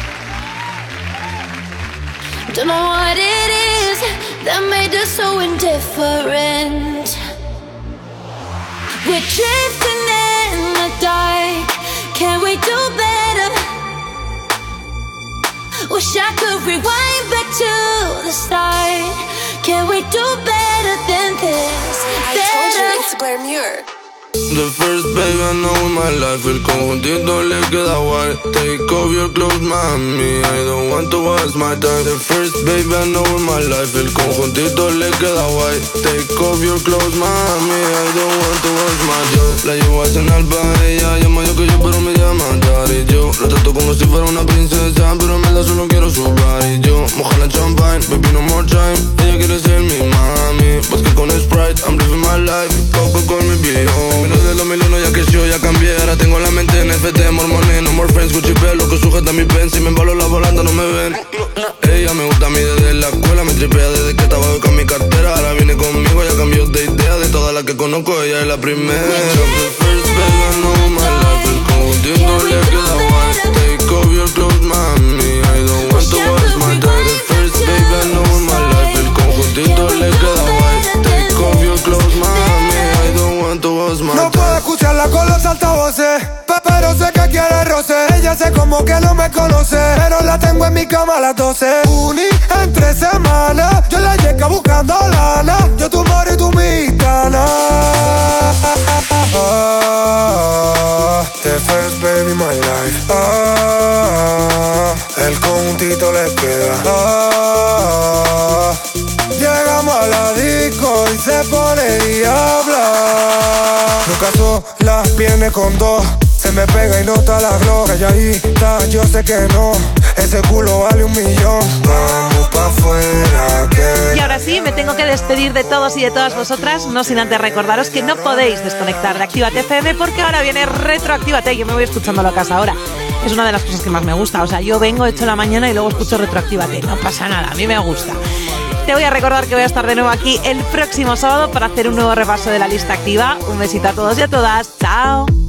Don't know what it is that made us so indifferent. We're drifting in the dark. Can we do better? Wish I could rewind back to the start. Can we do better than this? I told you Instagram mirror. The first baby I know in my life, el conjuntito le queda guay. Take off your clothes, mami, I don't want to waste my time. The first baby I know in my life, el conjuntito le queda guay. Take off your clothes, mami, I don't want to waste my time. La llevo a cenar para ella, ella es mayor que yo pero me llama Daddy. Yo la trato como si fuera una princesa, pero en verdad solo quiero su body. Yo moja la champagne, baby no more time. Ella quiere ser mi mami, pues que con Sprite I'm living my life. Coco con mi viejo. Menos de los 2001 ya creció, ya cambié. Ahora tengo la mente en FT, mormones, no more friends, Gucci pelo que sujeta mi pen. Si me embalo la volanda no me ven. Ella me gusta a mí desde la escuela, me tripea desde que estaba con mi cartera. Ahora viene conmigo, ya cambió de idea. De todas las que conozco, ella es la primera. The first baby I know my life, el conjuntito le queda guay. Take off your clothes, mami, I don't want to waste my time. The first baby I know my life, el conjuntito le queda guay. Take off your clothes, mami, I don't want to waste my time. No puedo escucharla con los altavoces, pero sé que quiere roce. Ella sé como que no me conoce, pero la tengo en mi cama a las 12. Uni en 3 semanas, yo la llegué buscando lana. Yo tu moro y tu mitana. The first baby my life. El conjuntito le queda. Llegamos a la disco y se pone diabla. Nunca sola, viene con dos. Se me pega y nota la gloria. Calladita, yo sé que no. Ese culo vale 1 millón. Vamos pa' afuera que... Y ahora sí, me tengo que despedir de todos y de todas vosotras, no sin antes recordaros que no podéis desconectar de Actívate FM porque ahora viene Retroactívate. Yo me voy escuchando a casa ahora. Es una de las cosas que más me gusta. O sea, yo vengo, echo la mañana y luego escucho Retroactívate. No pasa nada, a mí me gusta. Te voy a recordar que voy a estar de nuevo aquí el próximo sábado para hacer un nuevo repaso de la lista activa. Un besito a todos y a todas. ¡Chao!